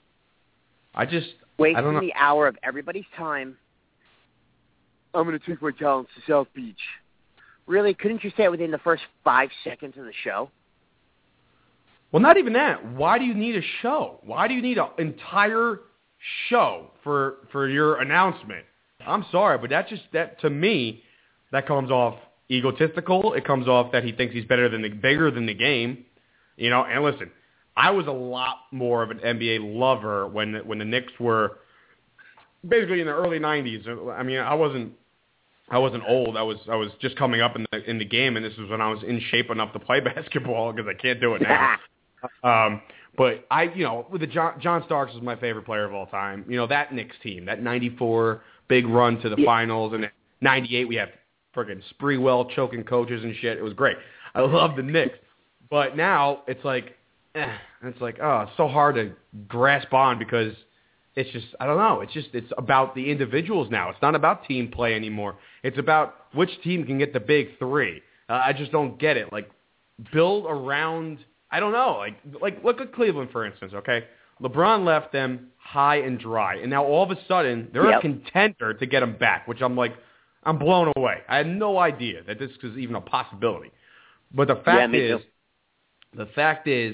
Wasting the hour of everybody's time. I'm going to take my talents to South Beach. Really? Couldn't you say it within the first 5 seconds of the show? Well, not even that. Why do you need a show? Why do you need an entire show for your announcement? I'm sorry, but that to me, that comes off egotistical. It comes off that he thinks he's bigger than the game. And listen, I was a lot more of an NBA lover when the Knicks were basically in the early 90s. I mean, I wasn't old. I was just coming up in the game, and this was when I was in shape enough to play basketball because I can't do it now. But with the John Starks was my favorite player of all time. That Knicks team, that 94 big run to the finals, and 98 we had friggin' Sprewell choking coaches and shit. It was great. I love the Knicks. But now it's like, it's so hard to grasp on because it's just, I don't know. It's about the individuals now. It's not about team play anymore. It's about which team can get the big three. I just don't get it. Like, build around, I don't know. Like look at Cleveland, for instance, okay? LeBron left them high and dry, and now all of a sudden they're a contender to get them back, which I'm blown away. I had no idea that this was even a possibility. But the fact is,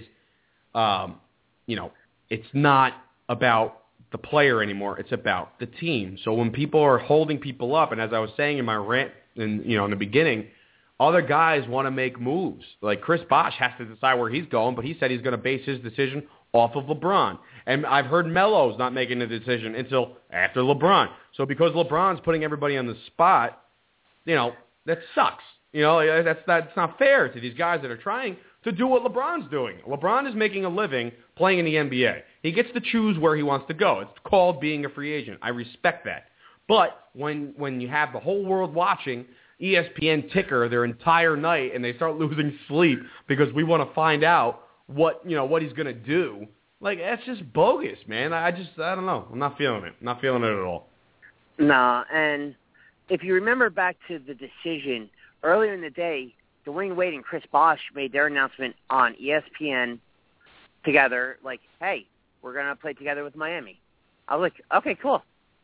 it's not about the player anymore. It's about the team. So when people are holding people up, and as I was saying in my rant, in the beginning, other guys want to make moves. Like Chris Bosh has to decide where he's going, but he said he's going to base his decision off of LeBron. And I've heard Melo's not making a decision until after LeBron. So because LeBron's putting everybody on the spot, that sucks. That's not fair to these guys that are trying to do what LeBron's doing. LeBron is making a living playing in the NBA. He gets to choose where he wants to go. It's called being a free agent. I respect that. But when you have the whole world watching, ESPN ticker their entire night, and they start losing sleep because we want to find out what he's going to do. Like, that's just bogus, man. I don't know. I'm not feeling it. Not feeling it at all. Nah, and if you remember back to the decision earlier in the day, Dwayne Wade and Chris Bosh made their announcement on ESPN together, like, hey, we're going to play together with Miami. I was like, okay, cool.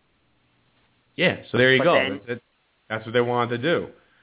Yeah, so there you But go. then- That's what they wanted to do.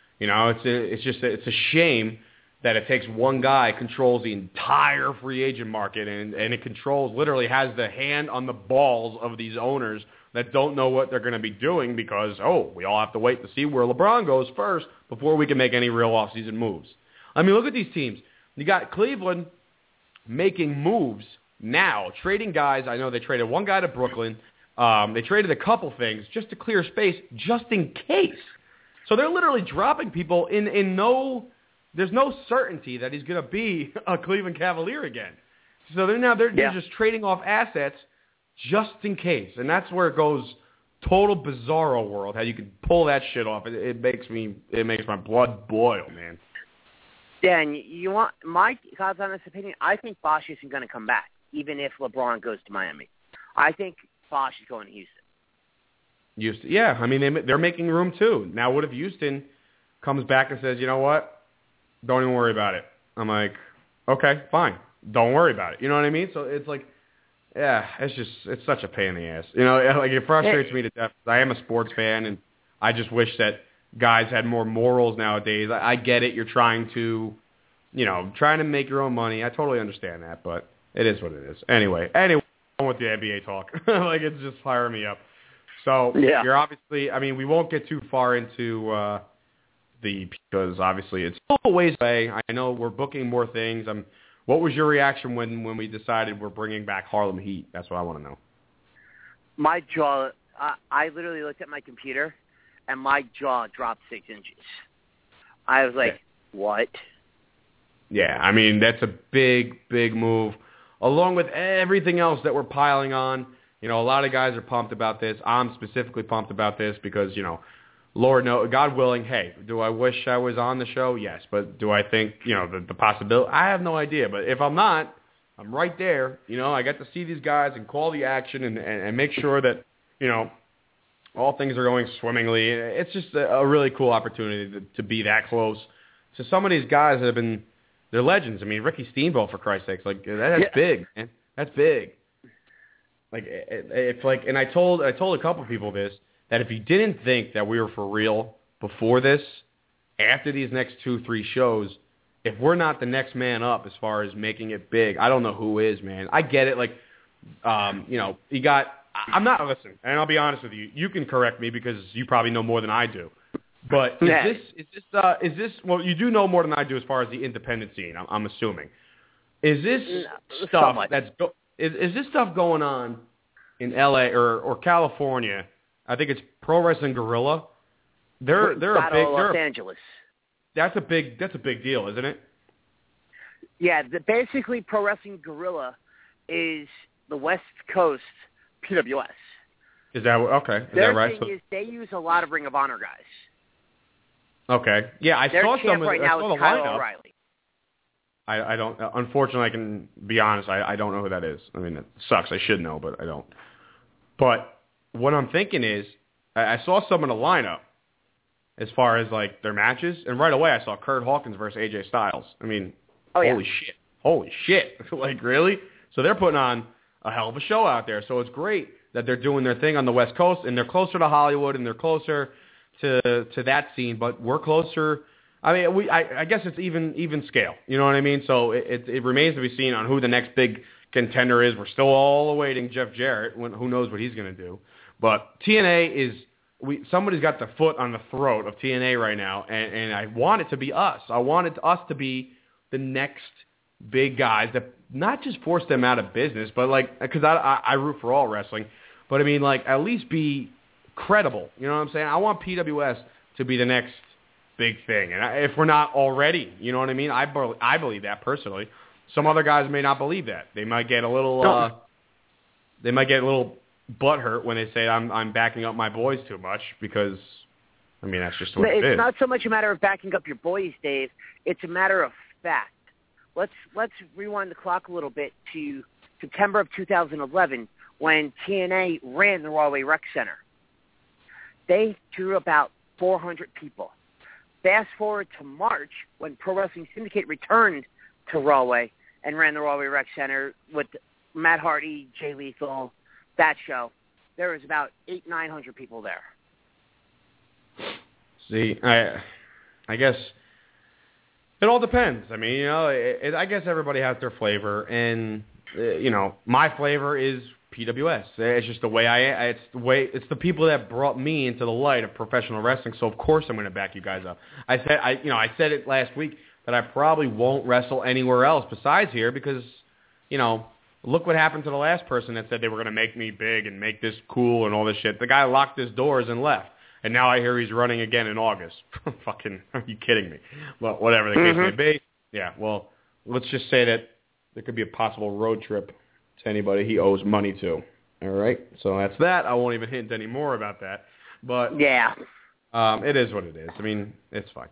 It's a shame that it takes one guy controls the entire free agent market, and it literally has the hand on the balls of these owners that don't know what they're going to be doing because, we all have to wait to see where LeBron goes first before we can make any real offseason moves. I mean, look at these teams. You got Cleveland making moves now, trading guys. I know they traded one guy to Brooklyn. They traded a couple things just to clear space just in case. So they're literally dropping people there's no certainty that he's going to be a Cleveland Cavalier again. So they're just trading off assets just in case. And that's where it goes total bizarro world, how you can pull that shit off. It makes my blood boil, man. Yeah, and you want my God's honest opinion, I think Bosh isn't going to come back, even if LeBron goes to Miami. I think Bosh is going to Houston. Yeah, I mean, they're making room too. Now, what if Houston comes back and says, you know what? Don't even worry about it. I'm like, okay, fine. Don't worry about it. You know what I mean? So it's like, yeah, it's such a pain in the ass. Like it frustrates me to death. I am a sports fan, and I just wish that guys had more morals nowadays. I get it. You're trying to make your own money. I totally understand that, but it is what it is. Anyway, on with the NBA talk. Like, it's just firing me up. So you're obviously, I mean, we won't get too far into because obviously it's still a ways away. I know we're booking more things. What was your reaction when we decided we're bringing back Harlem Heat? That's what I want to know. My jaw, I literally looked at my computer, and my jaw dropped 6 inches. I was like, what? Yeah, I mean, that's a big, big move. Along with everything else that we're piling on, a lot of guys are pumped about this. I'm specifically pumped about this because, Lord knows, God willing, hey, do I wish I was on the show? Yes. But do I think, the possibility? I have no idea. But if I'm not, I'm right there. I get to see these guys and call the action and make sure that, all things are going swimmingly. It's just a really cool opportunity to be that close to some of these guys that have been, they're legends. I mean, Ricky Steamboat, for Christ's sakes, like, that's big, man. That's big. Like, it's like, and I told a couple people this, that if you didn't think that we were for real before this, after these next 2-3 shows, if we're not the next man up as far as making it big, I don't know who is, man. I get it. Like, you got, I'm not, listen, and I'll be honest with you. You can correct me because you probably know more than I do. But is this, well, you do know more than I do as far as the independent scene, I'm assuming. Is this stuff is this stuff going on in LA or California? I think it's Pro Wrestling Guerrilla. They're Los Angeles. That's a big deal, isn't it? Yeah, basically Pro Wrestling Guerrilla is the West Coast PWS. Is that okay? Is Their that right? thing is they use a lot of Ring of Honor guys. Okay. Yeah, I Their saw champ right now is Kyle lineup. O'Reilly. I don't. Unfortunately, I can be honest. I don't know who that is. I mean, it sucks. I should know, but I don't. But what I'm thinking is, I saw some in the lineup as far as like their matches, and right away I saw Kurt Hawkins versus AJ Styles. I mean, holy shit! Like, really? So they're putting on a hell of a show out there. So it's great that they're doing their thing on the West Coast, and they're closer to Hollywood, and they're closer to that scene. But we're closer. I mean, I guess it's even scale. You know what I mean? So it remains to be seen on who the next big contender is. We're still all awaiting Jeff Jarrett. Who knows what he's going to do? But TNA is somebody's got the foot on the throat of TNA right now, and I want it to be us. I want us to be the next big guys that not just force them out of business, but like, because I root for all wrestling, but I mean, like, at least be credible. You know what I'm saying? I want PWS to be the next big thing, and if we're not already, you know what I mean? I believe that personally. Some other guys may not believe that. They might get a little butthurt when they say I'm backing up my boys too much because I mean, that's just what it is. It's not so much a matter of backing up your boys, Dave. It's a matter of fact. Let's rewind the clock a little bit to September of 2011 when TNA ran the Rahway Rec Center. They drew about 400 people. Fast forward to March when Pro Wrestling Syndicate returned to Rahway and ran the Rahway Rec Center with Matt Hardy, Jay Lethal, that show. There was about 900 people there. See, I guess it all depends. I mean, I guess everybody has their flavor, and my flavor is PWS. It's just the way it's the people that brought me into the light of professional wrestling. So of course I'm going to back you guys up. I said it last week that I probably won't wrestle anywhere else besides here because, look what happened to the last person that said they were going to make me big and make this cool and all this shit. The guy locked his doors and left. And now I hear he's running again in August. Fucking, are you kidding me? Well, whatever the case may be. Yeah, well, let's just say that there could be a possible road trip to anybody he owes money to. All right? So that's that. I won't even hint any more about that. But yeah, it is what it is. I mean, it's fine.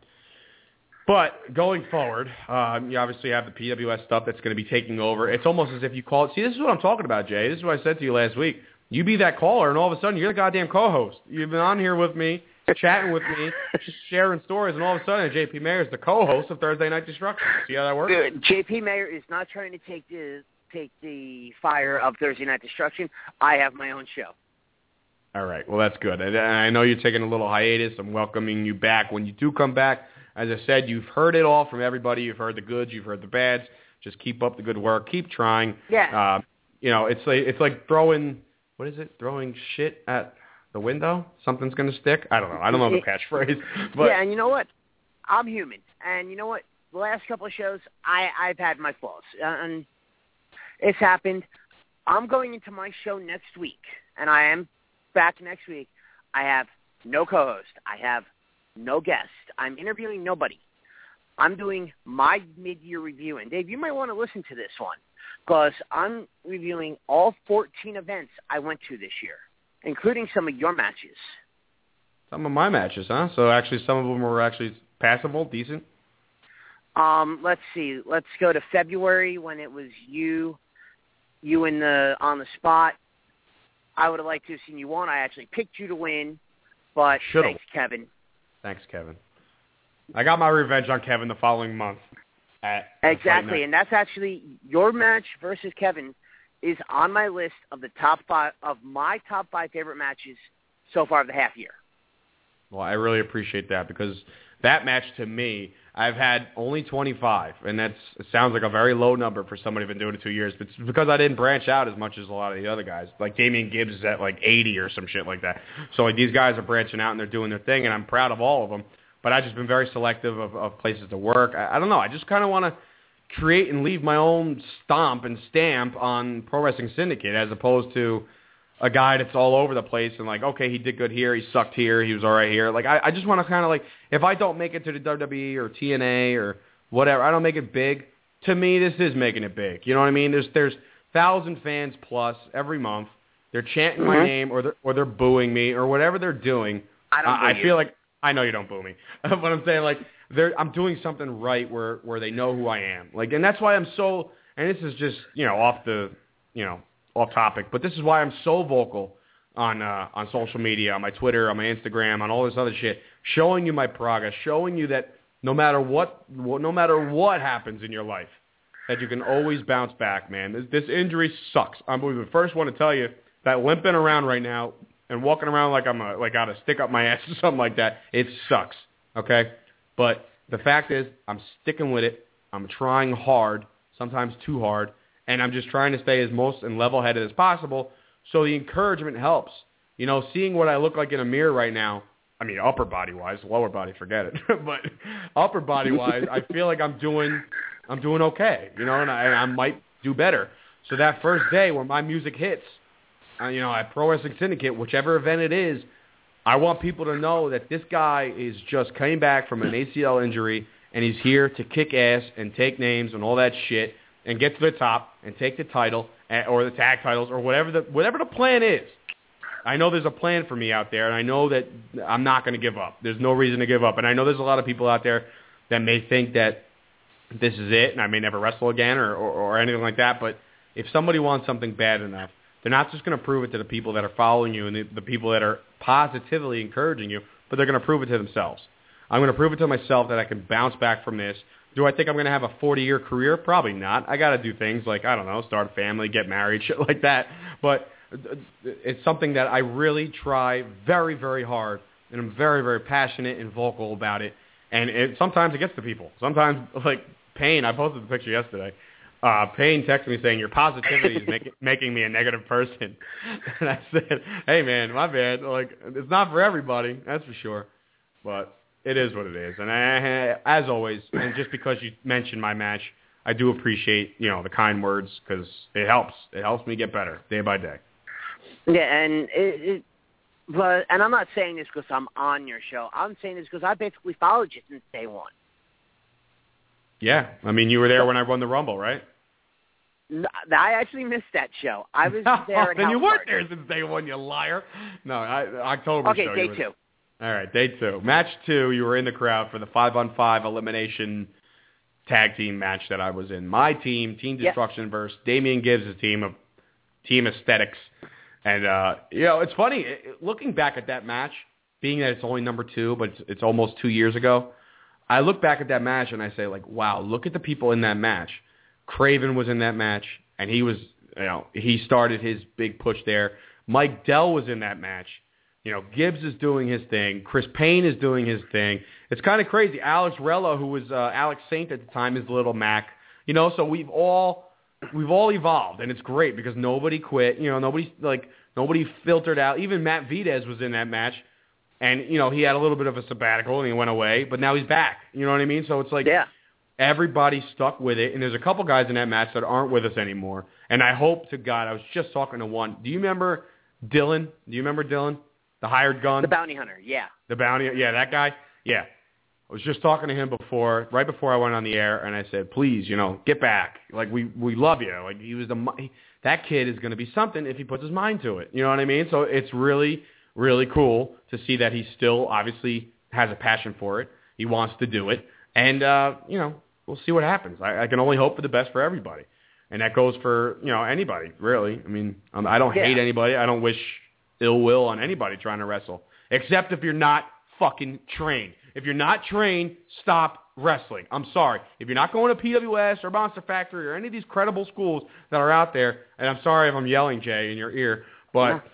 But going forward, you obviously have the PWS stuff that's going to be taking over. It's almost as if you call it. See, this is what I'm talking about, Jay. This is what I said to you last week. You be that caller, and all of a sudden, you're the goddamn co-host. You've been on here with me, chatting with me, just sharing stories, and all of a sudden, JP Mayer is the co-host of Thursday Night Destruction. See how that works? JP Mayer is not trying to take the fire of Thursday Night Destruction. I have my own show. All right. Well, that's good. And I know you're taking a little hiatus. I'm welcoming you back. When you do come back, as I said, you've heard it all from everybody. You've heard the goods. You've heard the bads. Just keep up the good work. Keep trying. Yeah. It's like throwing... What is it? Throwing shit at the window? Something's going to stick? I don't know. I don't know the catchphrase. But yeah, and you know what? I'm human. And you know what? The last couple of shows, I've had my flaws. And it's happened. I'm going into my show next week, and I am back next week. I have no co-host. I have no guest. I'm interviewing nobody. I'm doing my mid-year review. And, Dave, you might want to listen to this one. Because I'm reviewing all 14 events I went to this year, including some of your matches. Some of my matches, huh? So actually some of them were actually passable, decent? Let's see. Let's go to February when it was you on the spot. I would have liked to have seen you won. I actually picked you to win, but thanks, Kevin. Thanks, Kevin. I got my revenge on Kevin the following month. Exactly, and that's actually your match versus Kevin is on my list of the top 5 of my top 5 favorite matches so far of the half year. Well, I really appreciate that because that match to me, I've had only 25, and it sounds like a very low number for somebody who's been doing it 2 years. But it's because I didn't branch out as much as a lot of the other guys. Like Damian Gibbs is at like 80 or some shit like that. So like these guys are branching out and they're doing their thing, and I'm proud of all of them. But I've just been very selective of places to work. I don't know. I just kind of want to create and leave my own stomp and stamp on Pro Wrestling Syndicate as opposed to a guy that's all over the place and like, okay, he did good here, he sucked here, he was all right here. Like, I just want to kind of like, if I don't make it to the WWE or TNA or whatever, I don't make it big, to me, this is making it big. You know what I mean? There's 1,000 fans plus every month. They're chanting my name or they're booing me or whatever they're doing. I feel like, I know you don't boo me, but I'm saying like I'm doing something right where they know who I am. Like, and that's why I'm so. And this is just off topic, but this is why I'm so vocal on social media, on my Twitter, on my Instagram, on all this other shit, showing you my progress, showing you that no matter what happens in your life, that you can always bounce back, man. This injury sucks. I'm the first one to tell you that limping around right now. And walking around like I'm got a stick up my ass or something like that, it sucks, okay? But the fact is, I'm sticking with it. I'm trying hard, sometimes too hard, and I'm just trying to stay as most and level-headed as possible. So the encouragement helps. Seeing what I look like in a mirror right now. I mean, upper body-wise, lower body, forget it. But upper body-wise, I feel like I'm doing okay, and I might do better. So that first day when my music hits. At Pro Wrestling Syndicate, whichever event it is, I want people to know that this guy is just coming back from an ACL injury, and he's here to kick ass and take names and all that shit and get to the top and take the title or the tag titles or whatever the plan is. I know there's a plan for me out there, and I know that I'm not going to give up. There's no reason to give up. And I know there's a lot of people out there that may think that this is it, and I may never wrestle again or anything like that. But if somebody wants something bad enough, they're not just going to prove it to the people that are following you and the people that are positively encouraging you, but they're going to prove it to themselves. I'm going to prove it to myself that I can bounce back from this. Do I think I'm going to have a 40-year career? Probably not. I got to do things like, I don't know, start a family, get married, shit like that. But it's something that I really try very, very hard, and I'm very, very passionate and vocal about it. And sometimes it gets to people. Sometimes, like Payne, I posted the picture yesterday. Payne texted me saying, your positivity is making me a negative person. And I said, hey, man, my bad. Like, it's not for everybody, that's for sure. But it is what it is. And as always, and just because you mentioned my match, I do appreciate, the kind words because it helps. It helps me get better day by day. Yeah, and and I'm not saying this because I'm on your show. I'm saying this because I basically followed you since day one. Yeah, I mean, you were there when I won the Rumble, right? No, I actually missed that show. I was there at then you weren't Party. there since day one, you liar. No, October Okay, show. day two. All right, day two. Match 2, you were in the crowd for the 5-on-5 elimination tag team match that I was in. My team, Team Destruction versus Damian Gibbs' team of Team Aesthetics. And, it's funny, looking back at that match, being that it's only number 2, but it's almost 2 years ago, I look back at that match and I say, like, wow, look at the people in that match. Craven was in that match, and he was, he started his big push there. Mike Dell was in that match. Gibbs is doing his thing. Chris Payne is doing his thing. It's kind of crazy. Alex Rella, who was Alex Saint at the time, is Little Mac. So we've all evolved, and it's great because nobody quit. Nobody filtered out. Even Matt Videz was in that match, and he had a little bit of a sabbatical and he went away, but now he's back. You know what I mean? So it's like everybody stuck with it, and there's a couple guys in that match that aren't with us anymore. And I hope to God, I was just talking to one. Do you remember Dylan? Do you remember Dylan? The hired gun? The bounty hunter, yeah. The bounty, yeah, that guy? Yeah. I was just talking to him right before I went on the air, and I said, please, get back. Like, we love you. Like, that kid is going to be something if he puts his mind to it. You know what I mean? So it's really, really cool to see that he still obviously has a passion for it. He wants to do it. And, we'll see what happens. I can only hope for the best for everybody. And that goes for, anybody, really. I mean, I don't hate anybody. I don't wish ill will on anybody trying to wrestle, except if you're not fucking trained. If you're not trained, stop wrestling. I'm sorry. If you're not going to PWS or Monster Factory or any of these credible schools that are out there, and I'm sorry if I'm yelling, Jay, in your ear, but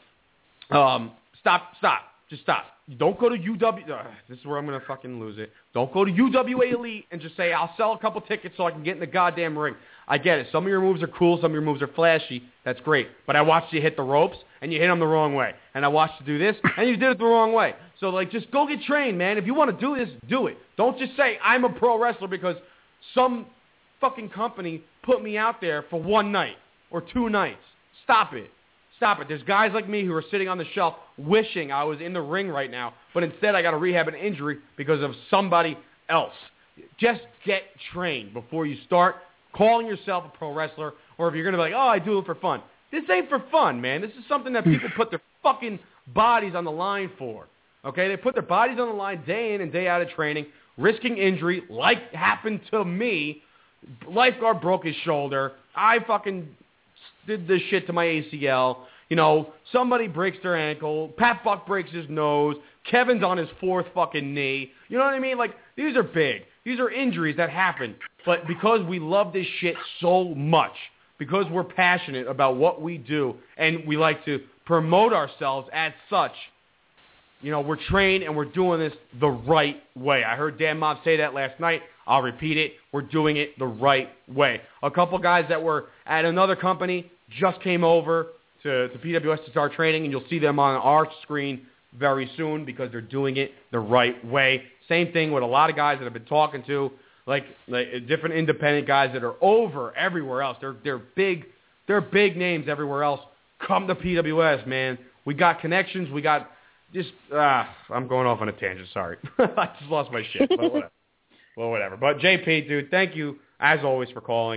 stop. Just stop. Don't go to UW. This is where I'm going to fucking lose it. Don't go to UWA Elite and just say, I'll sell a couple tickets so I can get in the goddamn ring. I get it. Some of your moves are cool. Some of your moves are flashy. That's great. But I watched you hit the ropes, and you hit them the wrong way. And I watched you do this, and you did it the wrong way. So, just go get trained, man. If you want to do this, do it. Don't just say, I'm a pro wrestler because some fucking company put me out there for one night or 2 nights. Stop it. Stop it. There's guys like me who are sitting on the shelf wishing I was in the ring right now, but instead I got to rehab an injury because of somebody else. Just get trained before you start calling yourself a pro wrestler, or if you're going to be like, oh, I do it for fun. This ain't for fun, man. This is something that people put their fucking bodies on the line for. Okay? They put their bodies on the line day in and day out of training, risking injury like happened to me. Lifeguard broke his shoulder. I fucking did this shit to my ACL. Somebody breaks their ankle. Pat Buck breaks his nose. Kevin's on his 4th fucking knee. You know what I mean? These are big. These are injuries that happen. But because we love this shit so much, because we're passionate about what we do, and we like to promote ourselves as such, we're trained and we're doing this the right way. I heard Dan Mob say that last night. I'll repeat it. We're doing it the right way. A couple guys that were at another company just came over to PWS to start training, and you'll see them on our screen very soon because they're doing it the right way. Same thing with a lot of guys that I've been talking to, like different independent guys that are over everywhere else. They're big names everywhere else. Come to PWS, man. We got connections. We got I'm going off on a tangent. Sorry. I just lost my shit. But whatever. Well, whatever. But JP, dude, thank you as always for calling.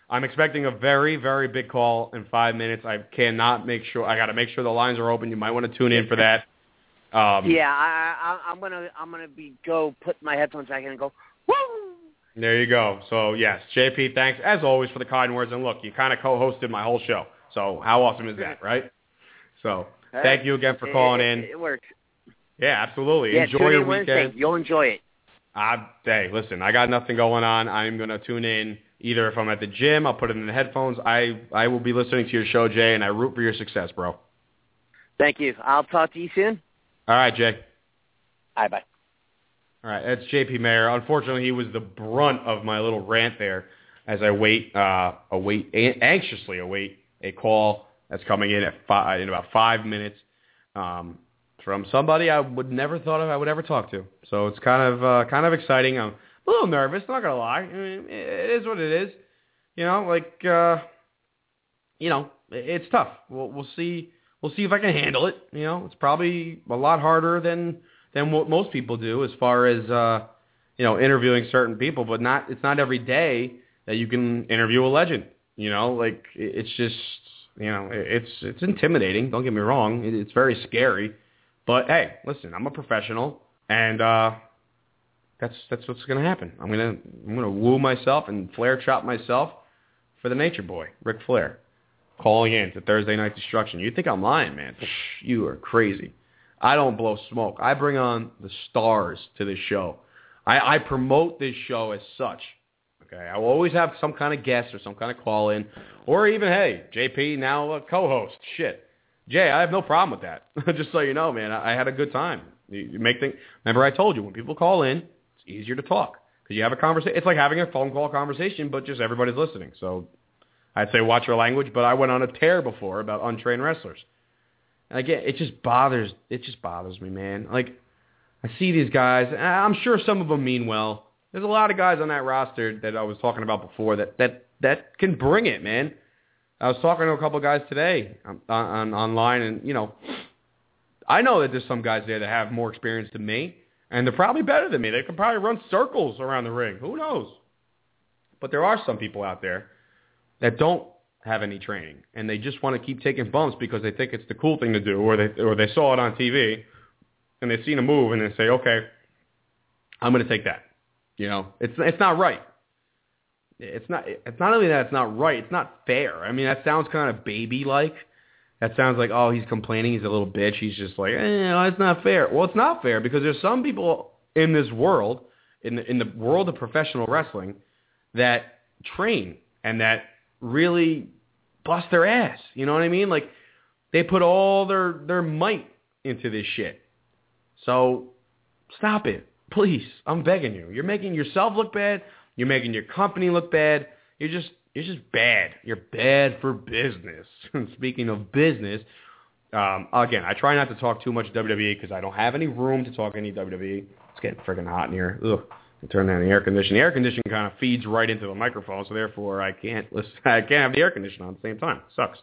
I'm expecting a very, very big call in 5 minutes. I got to make sure the lines are open. You might want to tune in for that. I'm gonna go put my headphones back in and go, woo! There you go. So, yes, JP, thanks, as always, for the kind words. And, look, you kind of co-hosted my whole show. So how awesome is that, right? So thank you again for calling in. It works. Yeah, absolutely. Yeah, enjoy your Wednesday. weekend. You'll enjoy it. Hey, listen, I got nothing going on. I'm going to tune in. Either if I'm at the gym, I'll put it in the headphones. I will be listening to your show, Jay, and I root for your success, bro. Thank you. I'll talk to you soon. All right, Jay. All right, bye. All right, that's JP Mayer. Unfortunately, he was the brunt of my little rant there as I anxiously await a call that's coming in in about 5 minutes from somebody I would never thought I would ever talk to. So it's kind of exciting. I'm a little nervous, not gonna lie. I mean, it is what it is. It's tough. We'll see. We'll see if I can handle it. It's probably a lot harder than what most people do as far as interviewing certain people. But it's not every day that you can interview a legend. It's just it's intimidating. Don't get me wrong. It's very scary. But hey, listen, I'm a professional, and that's what's gonna happen. I'm gonna woo myself and flare chop myself for the Nature Boy, Ric Flair, calling in to Thursday Night Destruction. You think I'm lying, man? You are crazy. I don't blow smoke. I bring on the stars to this show. I promote this show as such. Okay, I will always have some kind of guest or some kind of call in, or even hey, JP now a co-host. Shit. Jay, I have no problem with that. Just so you know, man, I had a good time. You make things. Remember, I told you when people call in, it's easier to talk because you have a conversation. It's like having a phone call conversation, but just everybody's listening. So I'd say watch your language. But I went on a tear before about untrained wrestlers, and again, it just bothers me, man. Like I see these guys. I'm sure some of them mean well. There's a lot of guys on that roster that I was talking about before that can bring it, man. I was talking to a couple of guys today online, and, I know that there's some guys there that have more experience than me, and they're probably better than me. They can probably run circles around the ring. Who knows? But there are some people out there that don't have any training, and they just want to keep taking bumps because they think it's the cool thing to do, or they saw it on TV, and they've seen a move, and they say, okay, I'm going to take that. It's not right. It's not only that it's not right, it's not fair. I mean, that sounds kind of baby-like. That sounds like, oh, he's complaining, he's a little bitch. He's just like, it's not fair. Well, it's not fair because there's some people in this world, in the world of professional wrestling, that train and that really bust their ass. You know what I mean? Like, they put all their might into this shit. So, stop it. Please. I'm begging you. You're making yourself look bad. You're making your company look bad. You're just bad. You're bad for business. Speaking of business, again, I try not to talk too much WWE because I don't have any room to talk any WWE. It's getting freaking hot in here. Ugh. I turn down the air conditioning. The air conditioning kind of feeds right into the microphone, so therefore I can't listen. I can't have the air conditioning on at the same time. It sucks.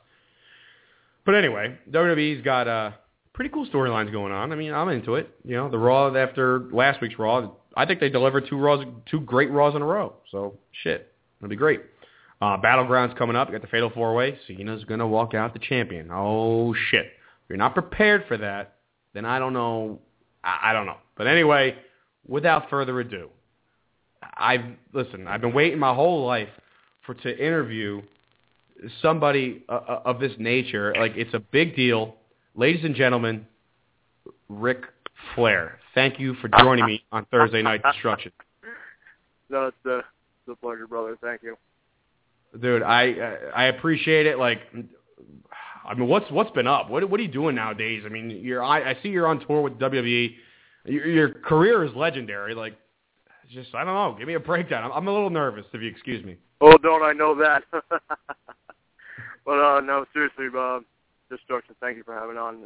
But anyway, WWE's got pretty cool storylines going on. I mean, I'm into it. The Raw after last week's Raw, I think they delivered two great Raws in a row. So, shit. It'll be great. Battleground's coming up. You got the Fatal 4-Way. Cena's going to walk out the champion. Oh, shit. If you're not prepared for that, then I don't know. I don't know. But anyway, without further ado, I've been waiting my whole life to interview somebody of this nature. Like, it's a big deal. Ladies and gentlemen, Ric Flair. Thank you for joining me on Thursday Night Destruction. No, it's a pleasure, brother. Thank you. Dude, I appreciate it. Like, I mean, what's been up? What are you doing nowadays? I mean, I see you're on tour with WWE. Your career is legendary. Like, just I don't know. Give me a breakdown. I'm a little nervous, if you excuse me. Oh, don't I know that? But no, seriously, Destruction. Thank you for having on.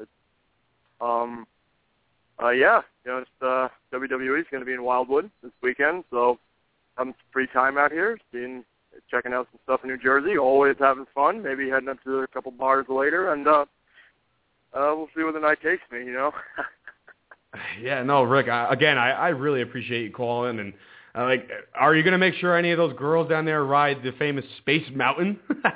Yeah, it's WWE's going to be in Wildwood this weekend, so having some free time out here, checking out some stuff in New Jersey, always having fun, maybe heading up to a couple bars later, and we'll see where the night takes me, Yeah, no, Rick, I really appreciate you calling, and Like, are you going to make sure any of those girls down there ride the famous Space Mountain?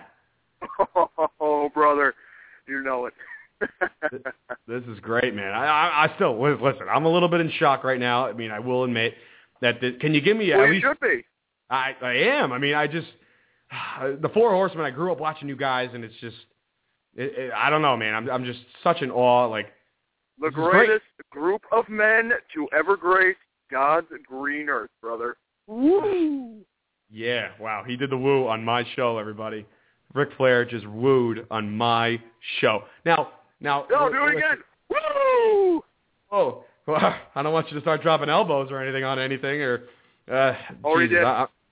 Oh, brother, you know it. This is great, man. I still, listen, I'm a little bit in shock right now. I mean, I will admit that, can you give me well, at you least... should be. I am. I mean, the Four Horsemen, I grew up watching you guys, and it's just, I don't know, man. I'm just such in awe. Like, the greatest group of men to ever grace God's green earth, brother. Woo! Yeah, wow. He did the woo on my show, everybody. Ric Flair just wooed on my show. Now. No, do it again. Woo! Oh, well, I don't want you to start dropping elbows or anything on anything, or. Already did.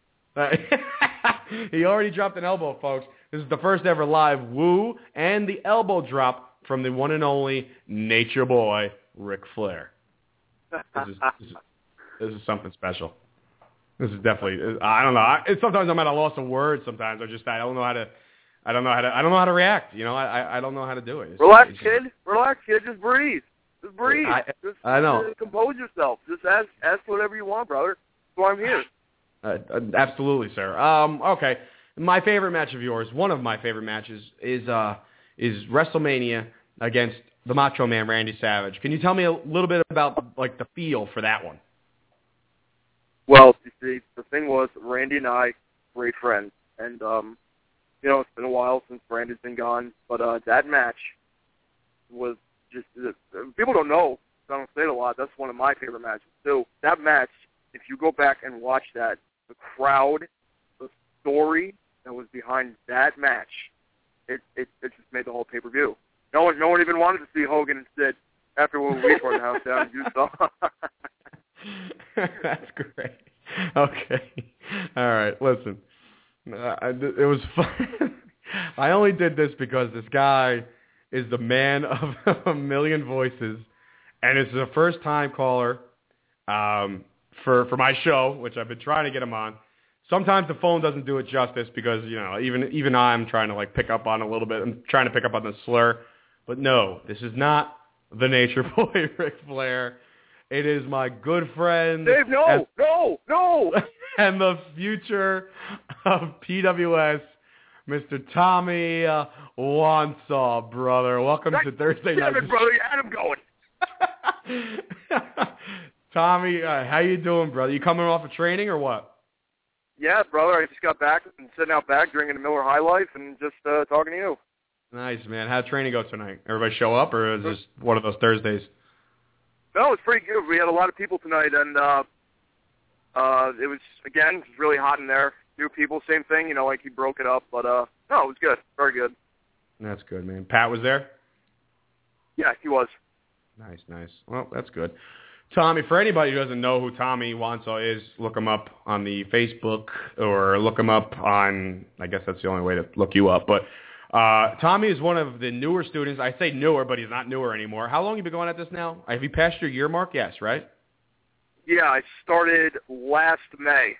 He already dropped an elbow, folks. This is the first ever live woo and the elbow drop from the one and only Nature Boy, Ric Flair. This is something special. This is definitely. I don't know. Sometimes I'm at a loss of words. Sometimes I don't know how to react. You know, I don't know how to do it. Relax, kid. Just breathe. Just breathe. I know. Compose yourself. Just ask whatever you want, brother. That's why I'm here. Absolutely, sir. Okay. My favorite match of yours, one of my favorite matches, is WrestleMania against the Macho Man, Randy Savage. Can you tell me a little bit about like the feel for that one? Well, you see, the thing was, Randy and I, great friends, and you know, it's been a while since Randy's been gone, but that match was just, people don't know, I don't say it a lot, that's one of my favorite matches too. That match, if you go back and watch that, the crowd, the story that was behind that match, it just made the whole pay-per-view. No one even wanted to see Hogan and Sid after we tore the house down. You saw. That's great. Okay. All right. Listen, it was fun. I only did this because this guy is the man of a million voices, and it's a first-time caller for my show, which I've been trying to get him on. Sometimes the phone doesn't do it justice because, you know, even I'm trying to like pick up on a little bit. I'm trying to pick up on the slur. But no, this is not the Nature Boy, Ric Flair. It is my good friend. Dave, no. And the future of PWS, Mr. Tommy Wansaw, brother. Welcome to Thursday Night. Damn it, brother. You had him going. Tommy, how you doing, brother? You coming off of training or what? Yeah, brother. I just got back and sitting out back drinking a Miller High Life and just talking to you. Nice, man. How'd training go tonight? Everybody show up, or is this one of those Thursdays? No, it was pretty good. We had a lot of people tonight, and it was, again, really hot in there. New people, same thing, you know, like he broke it up. But, no, it was good. Very good. That's good, man. Pat was there? Yeah, he was. Nice. Well, that's good. Tommy, for anybody who doesn't know who Tommy Wansaw is, look him up on the Facebook or look him up on, I guess that's the only way to look you up. But Tommy is one of the newer students. I say newer, but he's not newer anymore. How long have you been going at this now? Have you passed your year mark? Yes, right? Yeah, I started last May.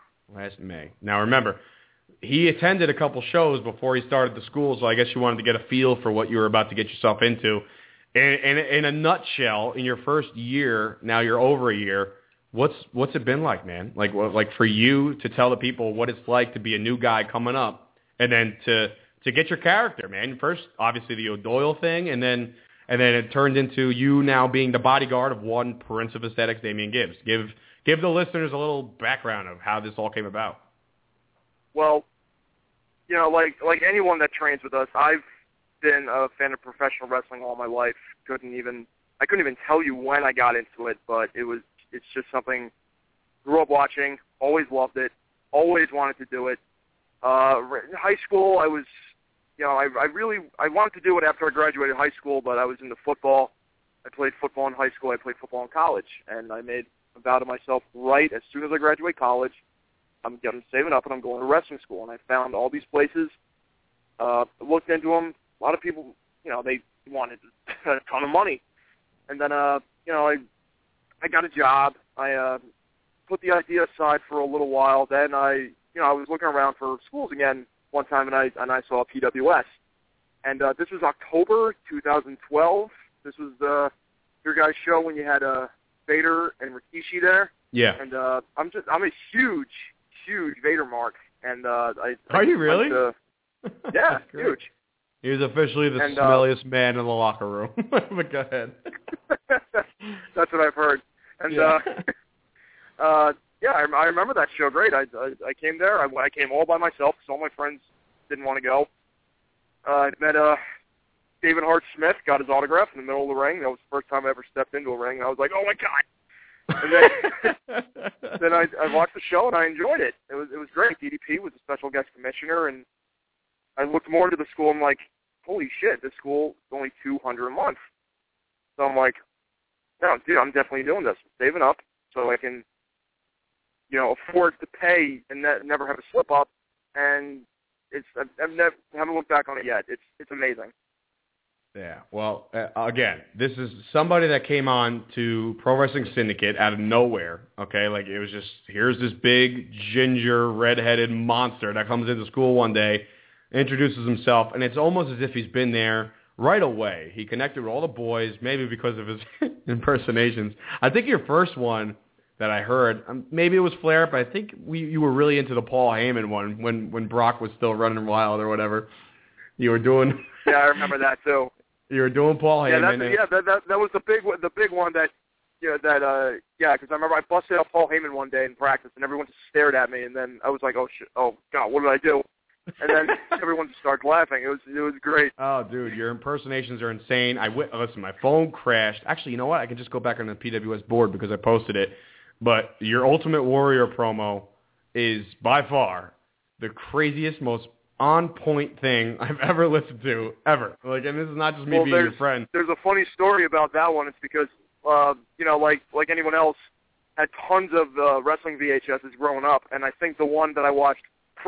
Now, remember, he attended a couple shows before he started the school, so I guess you wanted to get a feel for what you were about to get yourself into. In a nutshell, in your first year, now you're over a year, what's it been like, man? Like for you to tell the people what it's like to be a new guy coming up, and then to get your character, man. First, obviously the O'Doyle thing, and then it turned into you now being the bodyguard of one Prince of Aesthetics, Damian Gibbs. Give the listeners a little background of how this all came about. Well, you know, like anyone that trains with us, I've been a fan of professional wrestling all my life. I couldn't even tell you when I got into it, but it's just something grew up watching, always loved it, always wanted to do it. In high school, I was, you know, I wanted to do it after I graduated high school, but I was into football. I played football in high school. I played football in college, and I made a vow to myself right as soon as I graduate college, I'm saving up and I'm going to wrestling school. And I found all these places, looked into them. A lot of people, you know, they wanted a ton of money. And then, you know, I got a job. I put the idea aside for a little while. Then I was looking around for schools again one time, and I saw PWS. And this was October 2012. This was your guys' show when you had Vader and Rikishi there. Yeah. And I'm a huge Vader mark. And Are you really? Yeah, huge. He was officially the smelliest man in the locker room. But go ahead. That's what I've heard. And yeah, I remember that show great. I came there. I came all by myself because all my friends didn't want to go. I met David Hart Smith, got his autograph in the middle of the ring. That was the first time I ever stepped into a ring. And I was like, oh my God. And then I watched the show and I enjoyed it. It was great. DDP was a special guest commissioner, and I looked more into the school. I'm like, holy shit, this school is only $200 a month. So I'm like, no, dude, I'm definitely doing this. I'm saving up so I can, afford to pay and never have a slip up. And haven't looked back on it yet. It's amazing. Yeah, well, again, this is somebody that came on to Pro Wrestling Syndicate out of nowhere, okay? Like, it was just, here's this big, ginger, red-headed monster that comes into school one day, introduces himself, and it's almost as if he's been there right away. He connected with all the boys, maybe because of his impersonations. I think your first one that I heard, maybe it was Flair, but I think you were really into the Paul Heyman one when Brock was still running wild or whatever. You were doing... Yeah, I remember that, too. You were doing Paul Heyman. That was the big one that, because I remember I busted out Paul Heyman one day in practice, and everyone just stared at me, and then I was like, oh shit, oh God, what did I do? And then everyone just started laughing. It was great. Oh, dude, your impersonations are insane. Listen, my phone crashed. Actually, you know what? I can just go back on the PWS board because I posted it. But your Ultimate Warrior promo is by far the craziest, most on-point thing I've ever listened to, ever. Like, and this is not just me being your friend. There's a funny story about that one. It's because, like anyone else, had tons of wrestling VHSs growing up, and I think the one that I watched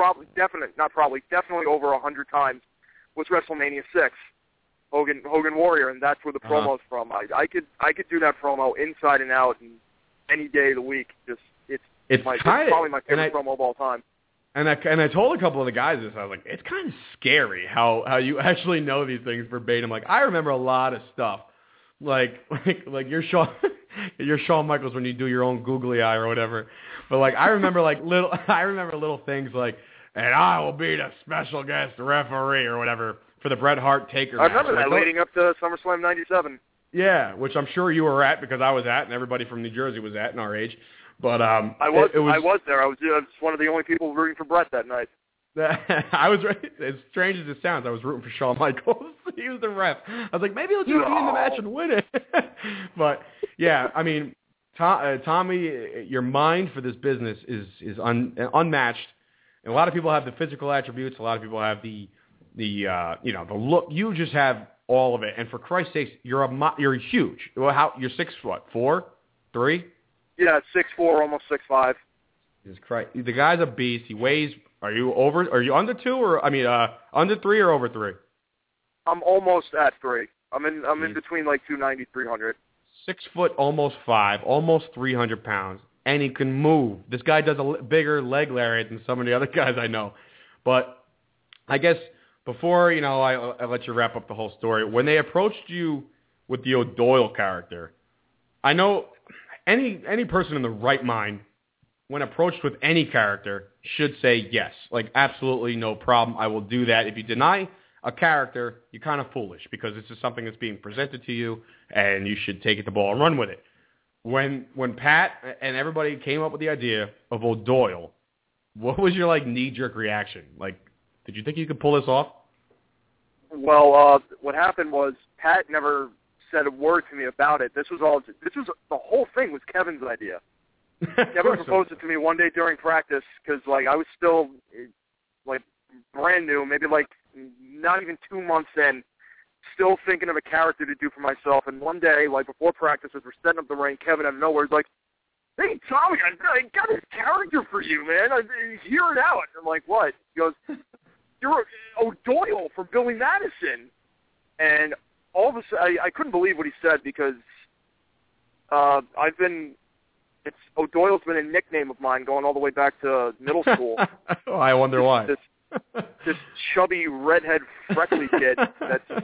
definitely over 100 times was WrestleMania 6, Hogan Warrior, and that's where the promo's from. I could do that promo inside and out, and any day of the week. It's probably my favorite promo of all time. And I told a couple of the guys this. I was like, it's kind of scary how you actually know these things verbatim. Like, I remember a lot of stuff. Like you're Shawn Michaels when you do your own googly eye or whatever. But like I remember little things like, and I will be the special guest referee or whatever for the Bret Hart Taker match. I remember that leading up to SummerSlam '97. Yeah, which I'm sure you were at because I was at, and everybody from New Jersey was at in our age. But I was there. I was one of the only people rooting for Bret that night. I was, as strange as it sounds, I was rooting for Shawn Michaels. He was the ref. I was like, maybe he'll just be in the match and win it. But yeah, I mean, Tommy, your mind for this business is unmatched. And a lot of people have the physical attributes. A lot of people have the look. You just have all of it. And for Christ's sakes, you're huge. Well, you're 6 foot 4, 3. Yeah, 6'4", almost 6'5". Jesus Christ, the guy's a beast. He weighs. Are you under 2 or under 3 or over 3? I'm almost at 3. I'm in between like 290, 300. 6 foot, almost 5, almost 300 pounds, and he can move. This guy does a bigger leg lariat than some of the other guys I know. But I guess before I let you wrap up the whole story, when they approached you with the O'Doyle character, I know any person in the right mind, when approached with any character, should say yes. Like, absolutely no problem. I will do that. If you deny a character, you're kind of foolish because this is something that's being presented to you, and you should take it the ball and run with it. When Pat and everybody came up with the idea of O'Doyle, what was your knee-jerk reaction? Like, did you think you could pull this off? Well, what happened was Pat never said a word to me about it. The whole thing was Kevin's idea. Kevin proposed it to me one day during practice because I was still brand new, maybe not even 2 months in, still thinking of a character to do for myself. And one day, before practice, as we're setting up the ring, Kevin out of nowhere is like, "Hey Tommy, I got this character for you, man. Hear it out." I'm like, "What?" He goes, "You're O'Doyle from Billy Madison." And all of a sudden, I couldn't believe what he said because O'Doyle's been a nickname of mine going all the way back to middle school. Oh, I wonder why. This chubby redhead freckly kid that's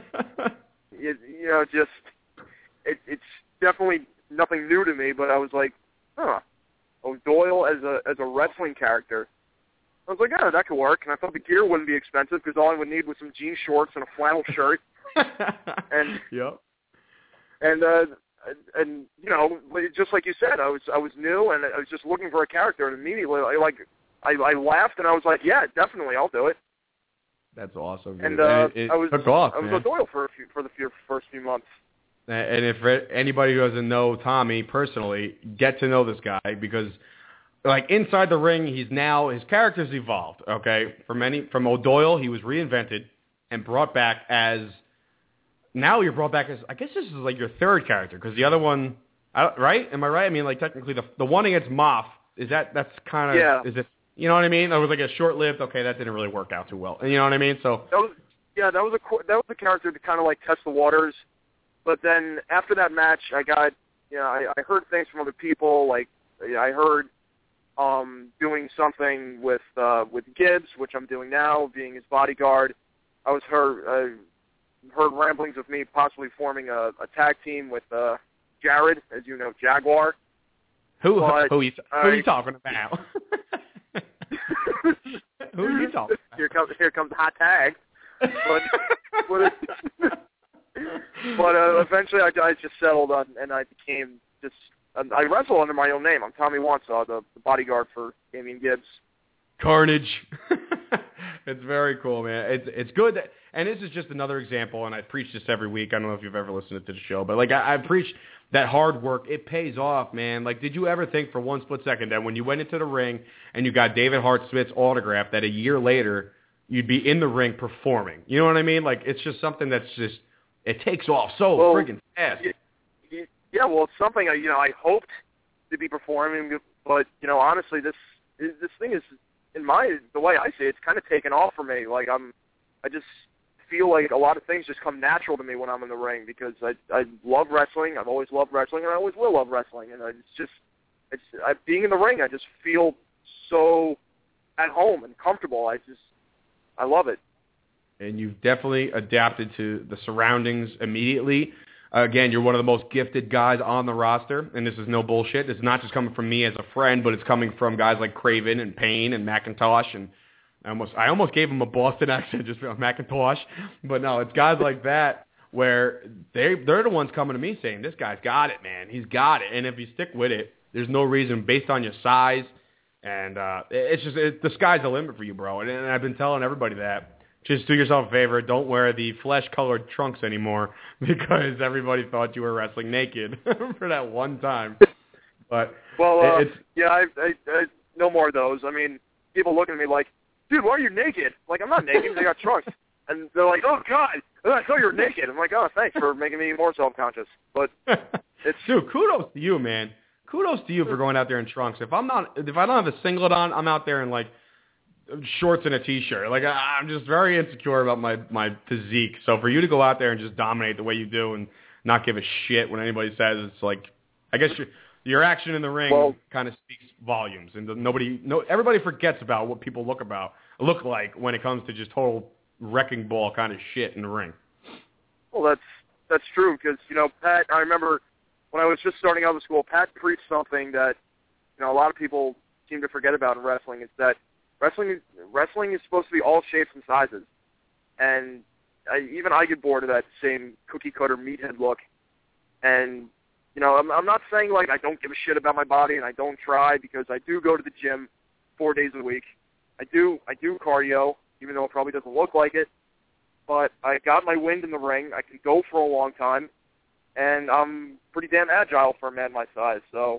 it's definitely nothing new to me, but I was like, huh. O'Doyle as a wrestling character. I was like, oh, that could work. And I thought the gear wouldn't be expensive because all I would need was some jean shorts and a flannel shirt. And yep. And you know, just like you said, I was new and I was just looking for a character, and immediately I laughed and I was like, yeah, definitely, I'll do it. That's awesome. And it I was took off, I was O'Doyle for the first few months. And if anybody who doesn't know Tommy personally, get to know this guy because, like, inside the ring, his character's evolved. Okay, from O'Doyle, he was reinvented and brought back as. Now you're brought back as, I guess this is like your third character, because the other one, right? Am I right? I mean, like, technically, the one against Moff, that's kind of, yeah. Is it, you know what I mean? That was like a short-lived, okay, that didn't really work out too well. You know what I mean? So that was a character to kind of, like, test the waters. But then after that match, I got, you know, I heard things from other people, like, I heard doing something with Gibbs, which I'm doing now, being his bodyguard. I was heard ramblings of me possibly forming a tag team with Jared, as you know, Jaguar. Who are you talking about? Who are you talking about? Here comes the hot tag. But eventually I just settled on, and I became just I wrestle under my own name. I'm Tommy Wansaw, the bodyguard for Damian Gibbs. Carnage. It's very cool, man. It's good that, and this is just another example, and I preach this every week. I don't know if you've ever listened to the show, but like I preach that hard work, it pays off, man. Like, did you ever think for one split second that when you went into the ring and you got David Hart Smith's autograph, that a year later you'd be in the ring performing? You know what I mean? Like, it's just something that's just, it takes off so friggin' fast. Yeah, well, it's something I hoped to be performing, but honestly, this thing is, the way I see it, it's kind of taken off for me. Like, I just feel like a lot of things just come natural to me when I'm in the ring because I love wrestling. I've always loved wrestling, and I always will love wrestling. And being in the ring, I just feel so at home and comfortable. I love it. And you've definitely adapted to the surroundings immediately. Again, you're one of the most gifted guys on the roster, and this is no bullshit. It's not just coming from me as a friend, but it's coming from guys like Craven and Payne and McIntosh. And I almost gave him a Boston accent just for McIntosh. But no, it's guys like that where they're the ones coming to me saying, this guy's got it, man. He's got it. And if you stick with it, there's no reason based on your size. And the sky's the limit for you, bro. And I've been telling everybody that. Just do yourself a favor. Don't wear the flesh-colored trunks anymore because everybody thought you were wrestling naked for that one time. But I no more of those. I mean, people look at me like, dude, why are you naked? Like, I'm not naked. They got trunks. And they're like, oh, God, I thought you were naked. I'm like, oh, thanks for making me more self-conscious. But it's... Dude, kudos to you, man. Kudos to you for going out there in trunks. If I don't have a singlet on, I'm out there in, like, shorts and a t-shirt. Like, I'm just very insecure about my physique. So for you to go out there and just dominate the way you do and not give a shit when anybody says, it's like, I guess your action in the ring kind of speaks volumes, and everybody forgets about what people look like when it comes to just total wrecking ball kind of shit in the ring. Well, that's true because Pat. I remember when I was just starting out of school, Pat preached something that a lot of people seem to forget about in wrestling. It's that wrestling is supposed to be all shapes and sizes, and even I get bored of that same cookie cutter meathead look. And I'm not saying like I don't give a shit about my body and I don't try, because I do go to the gym 4 days a week. I do cardio, even though it probably doesn't look like it. But I got my wind in the ring. I can go for a long time, and I'm pretty damn agile for a man my size. So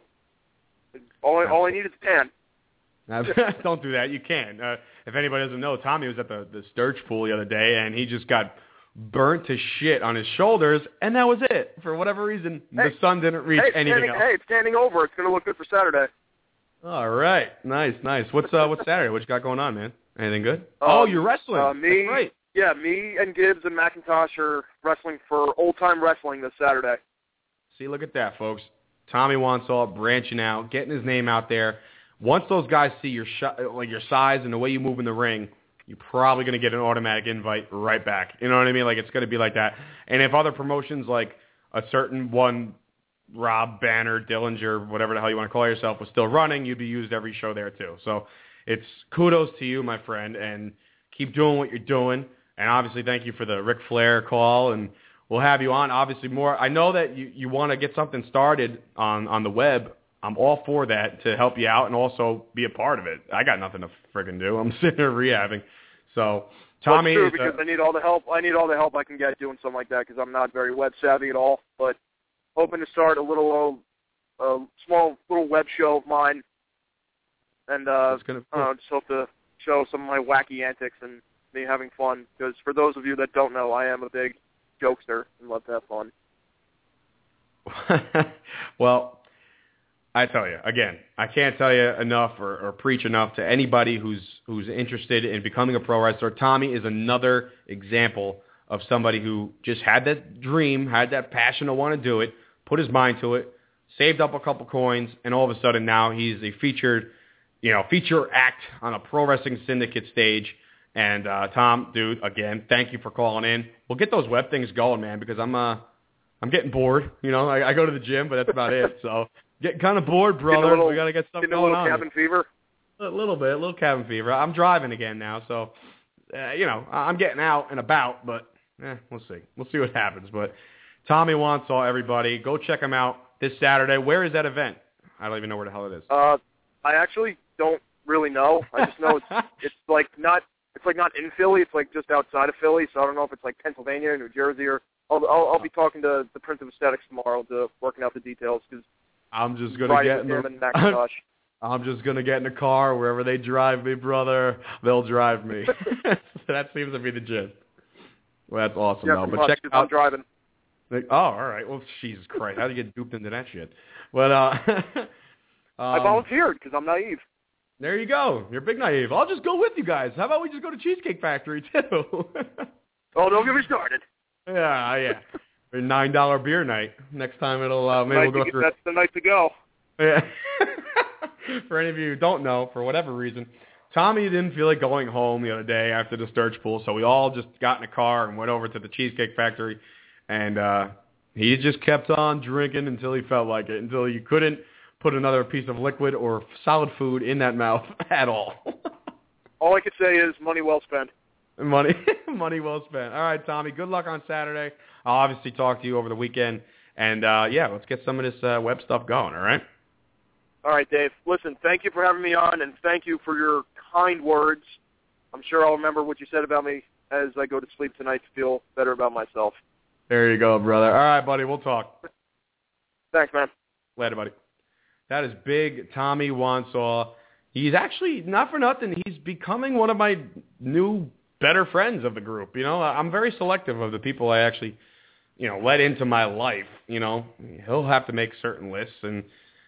all I need is tan. Don't do that. You can. If anybody doesn't know, Tommy was at the Sturge pool the other day, and he just got burnt to shit on his shoulders, and that was it. For whatever reason, the sun didn't reach anything else. Hey, it's standing over. It's going to look good for Saturday. All right. Nice. What's Saturday? What you got going on, man? Anything good? You're wrestling. That's right. Yeah, me and Gibbs and McIntosh are wrestling for old-time wrestling this Saturday. See, look at that, folks. Tommy Wansaw branching out, getting his name out there. Once those guys see your size and the way you move in the ring, you're probably going to get an automatic invite right back. You know what I mean? Like, it's going to be like that. And if other promotions, like a certain one, Rob Banner, Dillinger, whatever the hell you want to call yourself, was still running, you'd be used every show there too. So it's kudos to you, my friend, and keep doing what you're doing. And obviously, thank you for the Ric Flair call, and we'll have you on. Obviously, more. I know that you want to get something started on the web. I'm all for that to help you out and also be a part of it. I got nothing to friggin' do. I'm sitting here rehabbing. So, Tommy, that's true, because I need all the help. I need all the help I can get doing something like that because I'm not very web savvy at all. But hoping to start a little, small little web show of mine, and just hope to show some of my wacky antics and me having fun. Because for those of you that don't know, I am a big jokester and love to have fun. Well, I tell you, again, I can't tell you enough or preach enough to anybody who's interested in becoming a pro wrestler. Tommy is another example of somebody who just had that dream, had that passion to want to do it, put his mind to it, saved up a couple coins, and all of a sudden now he's a feature act on a pro wrestling syndicate stage. And Tom, dude, again, thank you for calling in. We'll get those web things going, man, because I'm getting bored. I go to the gym, but that's about it. So getting kind of bored, brother. We got to get something going on. A little cabin fever? A little cabin fever. I'm driving again now, so, I'm getting out and about, but we'll see. We'll see what happens. But Tommy Wansaw, everybody, go check him out this Saturday. Where is that event? I don't even know where the hell it is. I actually don't really know. I just know it's not in Philly. It's like just outside of Philly, so I don't know if it's like Pennsylvania, New Jersey, or I'll be talking to the Prince of Aesthetics tomorrow to working out the details because I'm just gonna get in the car wherever they drive me, brother. They'll drive me. That seems to be the gist. Well, that's awesome, though. But check out. I'm driving. Oh, all right. Well, Jesus Christ, how do you get duped into that shit? But I volunteered because I'm naive. There you go. You're big naive. I'll just go with you guys. How about we just go to Cheesecake Factory too? Oh, don't get me started. Yeah. $9 beer night. Next time it'll maybe we'll go through. That's the night to go. Yeah. For any of you who don't know, for whatever reason, Tommy didn't feel like going home the other day after the Sturge pool, so we all just got in a car and went over to the Cheesecake Factory, and he just kept on drinking until he felt like it, until you couldn't put another piece of liquid or solid food in that mouth at all. All I could say is money well spent. Money well spent. All right, Tommy, good luck on Saturday. I'll obviously talk to you over the weekend. And, let's get some of this web stuff going, all right? All right, Dave. Listen, thank you for having me on, and thank you for your kind words. I'm sure I'll remember what you said about me as I go to sleep tonight to feel better about myself. There you go, brother. All right, buddy, we'll talk. Thanks, man. Later, buddy. That is big Tommy Wansaw. He's actually, not for nothing, he's becoming one of my new better friends of the group. I'm very selective of the people I actually, let into my life. He'll have to make certain lists, and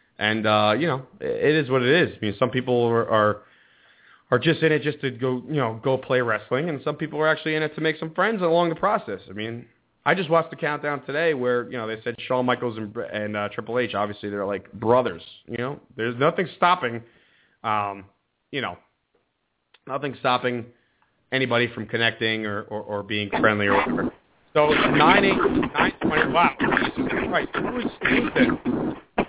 it is what it is. I mean, some people are just in it just to go play wrestling, and some people are actually in it to make some friends along the process. I mean, I just watched the countdown today where, they said Shawn Michaels and Triple H, obviously they're like brothers, There's nothing stopping, nothing stopping anybody from connecting or being friendly or whatever. So 9-8-9-20, wow, Jesus Christ, who's this?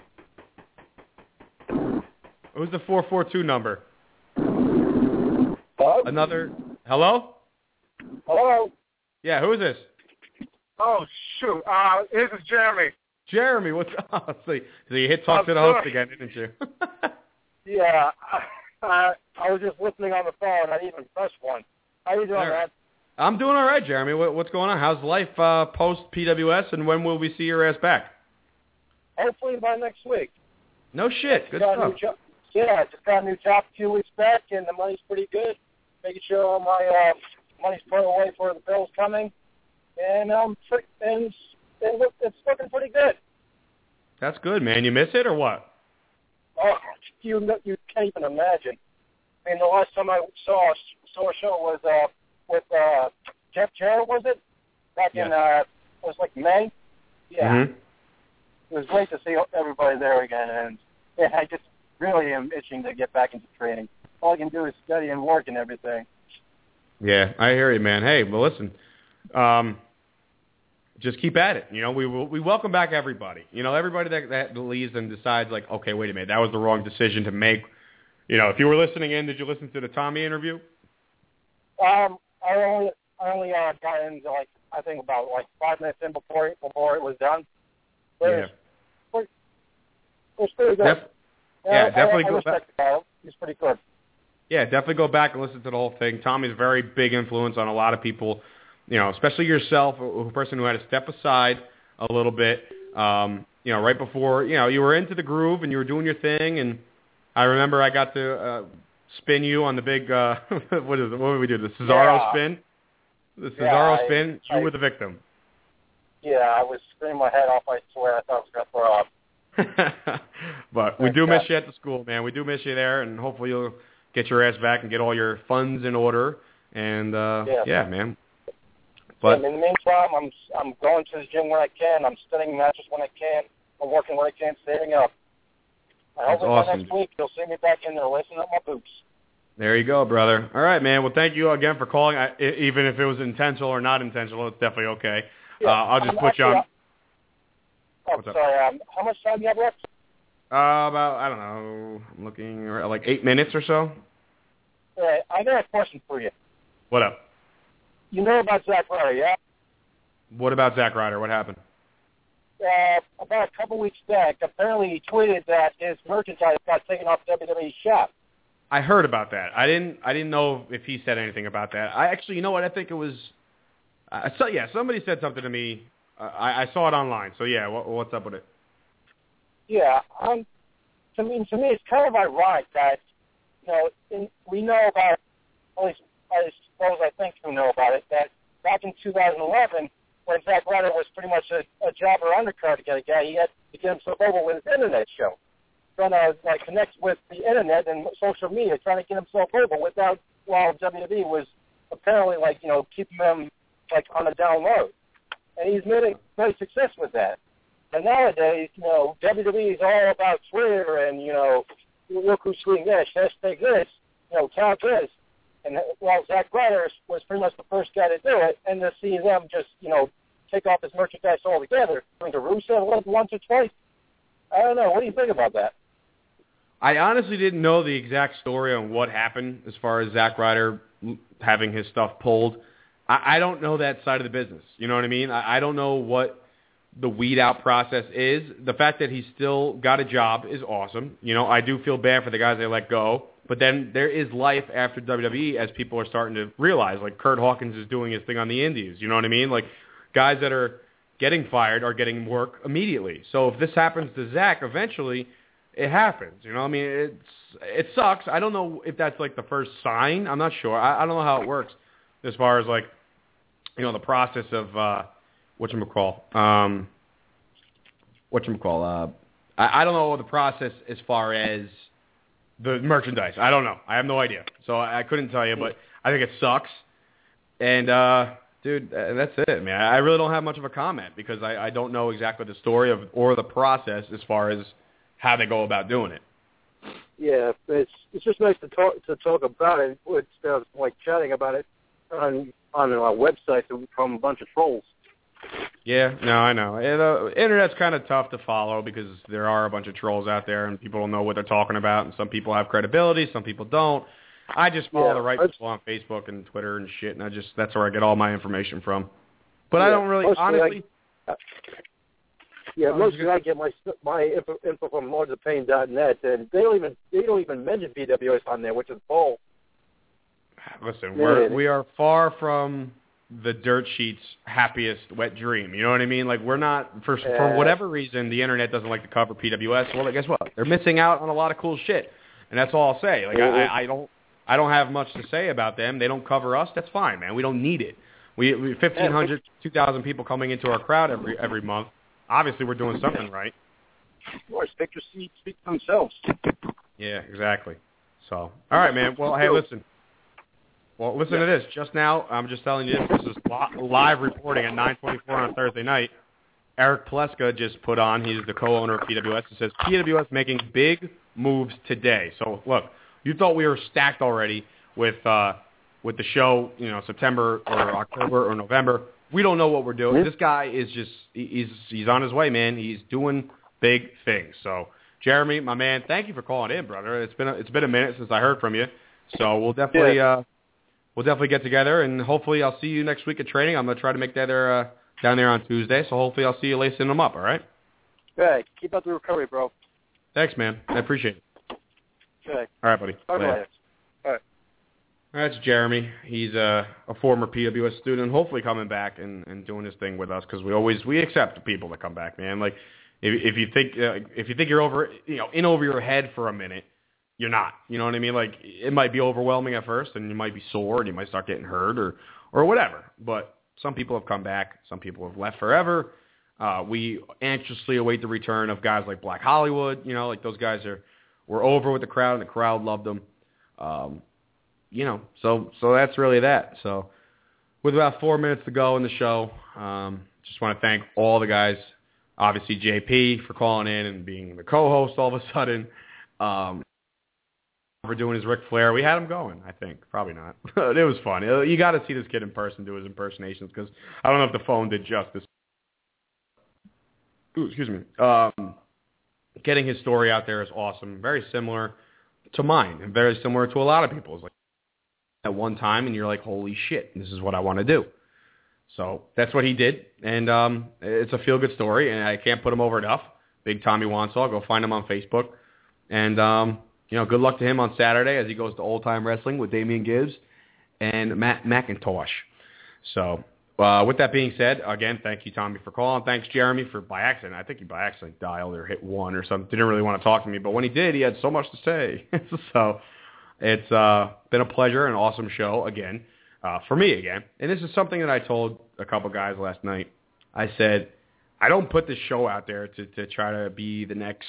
Who's the 442 number? Hello? Hello? Hello? Yeah, who is this? Oh, shoot. This is Jeremy. Jeremy, what's up? So you hit talk to the host again, didn't you? Yeah. I was just listening on the phone. I didn't even press one. How you doing, man? I'm doing all right, Jeremy. What's going on? How's life post-PWS, and when will we see your ass back? Hopefully by next week. No shit. Good stuff. I just got a new job a few weeks back, and the money's pretty good. Making sure all my money's put away for the bills coming. And it's looking pretty good. That's good, man. You miss it or what? Oh, you can't even imagine. I mean, the last time I saw a show was with Jeff Jarrett, was it? Back in it was like May. Yeah. Mm-hmm. It was great to see everybody there again, and I just really am itching to get back into training. All I can do is study and work and everything. Yeah, I hear you, man. Hey, well, listen. just keep at it. You know, we welcome back everybody. You know, everybody that leaves and decides like, okay, wait a minute, that was the wrong decision to make. You know, if you were listening in, did you listen to the Tommy interview? I only got in like I think about like 5 minutes in before it was done. But it was pretty good. Definitely go back. He's pretty good. Yeah, definitely go back and listen to the whole thing. Tommy's a very big influence on a lot of people, you know, especially yourself, a person who had to step aside a little bit, you know, right before, you know, you were into the groove and you were doing your thing. And I remember I got to spin you on the big, what did we do, the Cesaro spin? The Cesaro spin, you were the victim. Yeah, I was screaming my head off, I swear. I thought I was going to throw up. But we do miss you at the school, man. We do miss you there, and hopefully you'll get your ass back and get all your funds in order. And, yeah, man. But in the meantime, I'm going to the gym when I can. I'm studying matches when I can. I'm working when I can, saving up. I hope by next week you'll see me back in there lacing up my boots. There you go, brother. All right, man. Well, thank you again for calling. Even if it was intentional or not intentional, it's definitely okay. Yeah, I'll just put you on. Oh, sorry. How much time do you have left? About, I don't know, I'm looking, like 8 minutes or so. Right. I got a question for you. What up? You know about Zack Ryder, yeah? What about Zack Ryder? What happened? About a couple weeks back, apparently he tweeted that his merchandise got taken off WWE's shop. I heard about that. I didn't know if he said anything about that. I actually, you know what? I think it was. Somebody said something to me. I saw it online. So yeah, what's up with it? Yeah, to me, it's kind of ironic that we know about. At least I suppose I think you know about it. That back in 2011, when Zack Ryder was pretty much a jobber undercard to get a guy, he had to get himself over with his internet show. Trying to connect with the internet and social media, trying to get himself over while WWE was apparently keeping him on the down low, and he's made a great success with that. And nowadays, WWE is all about Twitter and look who's tweeting this, hashtag this, count this, and while Zack Ryder was pretty much the first guy to do it, and to see them just take off his merchandise altogether, bring to Rusev once or twice. I don't know. What do you think about that? I honestly didn't know the exact story on what happened as far as Zack Ryder having his stuff pulled. I don't know that side of the business. You know what I mean? I don't know what the weed-out process is. The fact that he's still got a job is awesome. I do feel bad for the guys they let go. But then there is life after WWE, as people are starting to realize. Like Kurt Hawkins is doing his thing on the indies. You know what I mean? Like guys that are getting fired are getting work immediately. So if this happens to Zack eventually, it happens. I mean, it sucks. I don't know if that's the first sign. I'm not sure. I don't know how it works as far as the process of whatchamacall. I don't know the process as far as the merchandise. I don't know. I have no idea. So I couldn't tell you, but I think it sucks. And, dude, that's it, man. I really don't have much of a comment because I don't know exactly the story or the process as far as how they go about doing it. Yeah, it's just nice to talk about it instead of chatting about it on a website from a bunch of trolls. Yeah, no, I know. The internet's kind of tough to follow because there are a bunch of trolls out there and people don't know what they're talking about, and some people have credibility, some people don't. I just follow the right people on Facebook and Twitter and shit, and that's where I get all my information from. But I don't really, honestly. Mostly I get my info from lordsofpain.net, and they don't even mention PWS on there, which is bull. Listen, we are far from the dirt sheet's happiest wet dream. You know what I mean? We're not, for whatever reason, the internet doesn't like to cover PWS. Well, guess what? They're missing out on a lot of cool shit, and that's all I'll say. I don't have much to say about them. They don't cover us. That's fine, man. We don't need it. We 1,500, 2,000 people coming into our crowd every month. Obviously, we're doing something right. Of course, pictures speak for themselves. Yeah, exactly. So, all right, man. Well, hey, listen. Well, listen to this. Just now, I'm just telling you this is live reporting at 9:24 on Thursday night. Eric Pleska just put on, he's the co-owner of PWS, and says, PWS making big moves today. So, look, you thought we were stacked already with the show, September or October or November. we don't know what we're doing. This guy is just he's on his way, man. He's doing big things. So, Jeremy, my man, thank you for calling in, brother. It's been a minute since I heard from you. So we'll definitely get together, and hopefully I'll see you next week at training. I'm gonna try to make that down there on Tuesday. So hopefully I'll see you lacing them up. All right. Good. Keep up the recovery, bro. Thanks, man. I appreciate it. Good. All right, buddy. Later. All right. That's Jeremy. He's a former PWS student, hopefully coming back and doing his thing with us, because we accept people that come back, man. Like if you think you're in over your head for a minute, you're not. You know what I mean? Like it might be overwhelming at first, and you might be sore, and you might start getting hurt or whatever. But some people have come back. Some people have left forever. We anxiously await the return of guys like Black Hollywood. You know, like those guys were over with the crowd, and the crowd loved them. So that's really that. So with about 4 minutes to go in the show, just want to thank all the guys. Obviously, JP for calling in and being the co-host all of a sudden. For doing his Ric Flair. We had him going, I think. Probably not. It was fun. You got to see this kid in person do his impersonations, because I don't know if the phone did justice. Ooh, excuse me. Getting his story out there is awesome. Very similar to mine, and very similar to a lot of people's. Like at one time, and you're like, holy shit, this is what I want to do. So that's what he did, and it's a feel-good story, and I can't put him over enough. Big Tommy Wansall. Go find him on Facebook. And, good luck to him on Saturday as he goes to Old Time Wrestling with Damian Gibbs and Matt McIntosh. So with that being said, again, thank you, Tommy, for calling. Thanks, Jeremy, for by accident. I think he by accident dialed or hit 1 or something. Didn't really want to talk to me, but when he did, he had so much to say. So it's been a pleasure, an awesome show again. For me again. And this is something that I told a couple guys last night. I said, I don't put this show out there to try to be the next,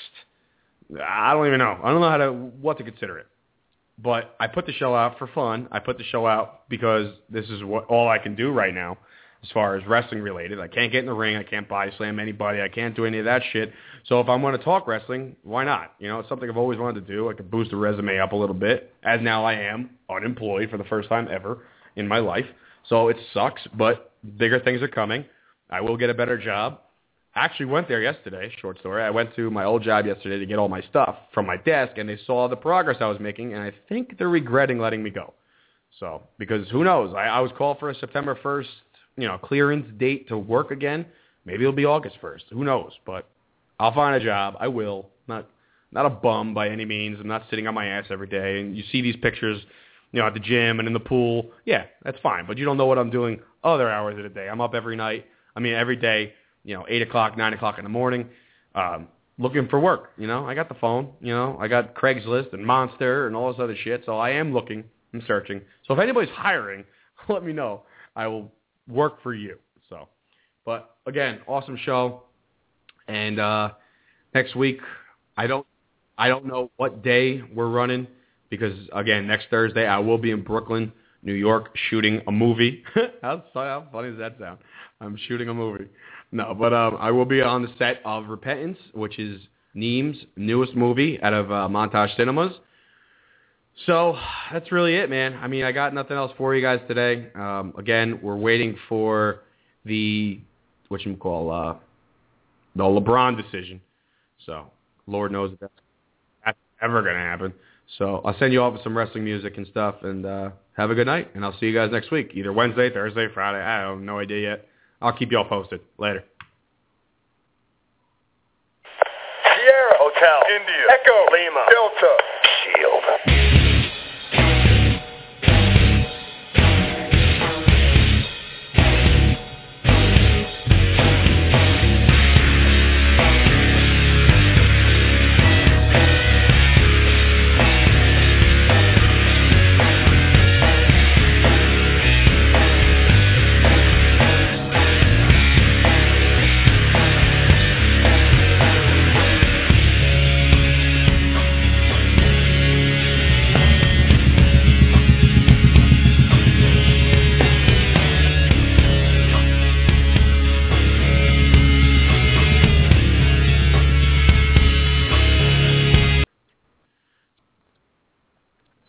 I don't even know. I don't know what to consider it. But I put the show out for fun. I put the show out because this is all I can do right now as far as wrestling related. I can't get in the ring. I can't body slam anybody. I can't do any of that shit. So if I'm going to talk wrestling, why not? It's something I've always wanted to do. I could boost the resume up a little bit, as now I am unemployed for the first time ever in my life. So it sucks, but bigger things are coming. I will get a better job. I actually went there yesterday, short story. I went to my old job yesterday to get all my stuff from my desk, and they saw the progress I was making, and I think they're regretting letting me go. So, because who knows? I was called for a September 1st, clearance date to work again. Maybe it'll be August 1st. Who knows? But I'll find a job. I will. Not a bum by any means. I'm not sitting on my ass every day. And you see these pictures, at the gym and in the pool. Yeah, that's fine. But you don't know what I'm doing other hours of the day. I'm up every day, 8 o'clock, 9 o'clock in the morning, looking for work. I got the phone. I got Craigslist and Monster and all this other shit. So I am looking. I'm searching. So if anybody's hiring, let me know. I will work for you. So, but again, awesome show. And next week, I don't know what day we're running, because again, next Thursday I will be in Brooklyn, New York, shooting a movie. How funny does that sound? I'm shooting a movie. No, but I will be on the set of Repentance, which is Neem's newest movie out of Montage Cinemas. So that's really it, man. I got nothing else for you guys today. Again, we're waiting for the the LeBron decision. So Lord knows if that's ever going to happen. So I'll send you off with some wrestling music and stuff, and have a good night. And I'll see you guys next week, either Wednesday, Thursday, Friday. I have no idea yet. I'll keep you all posted. Later. Sierra Hotel, India, Echo, Lima, Delta.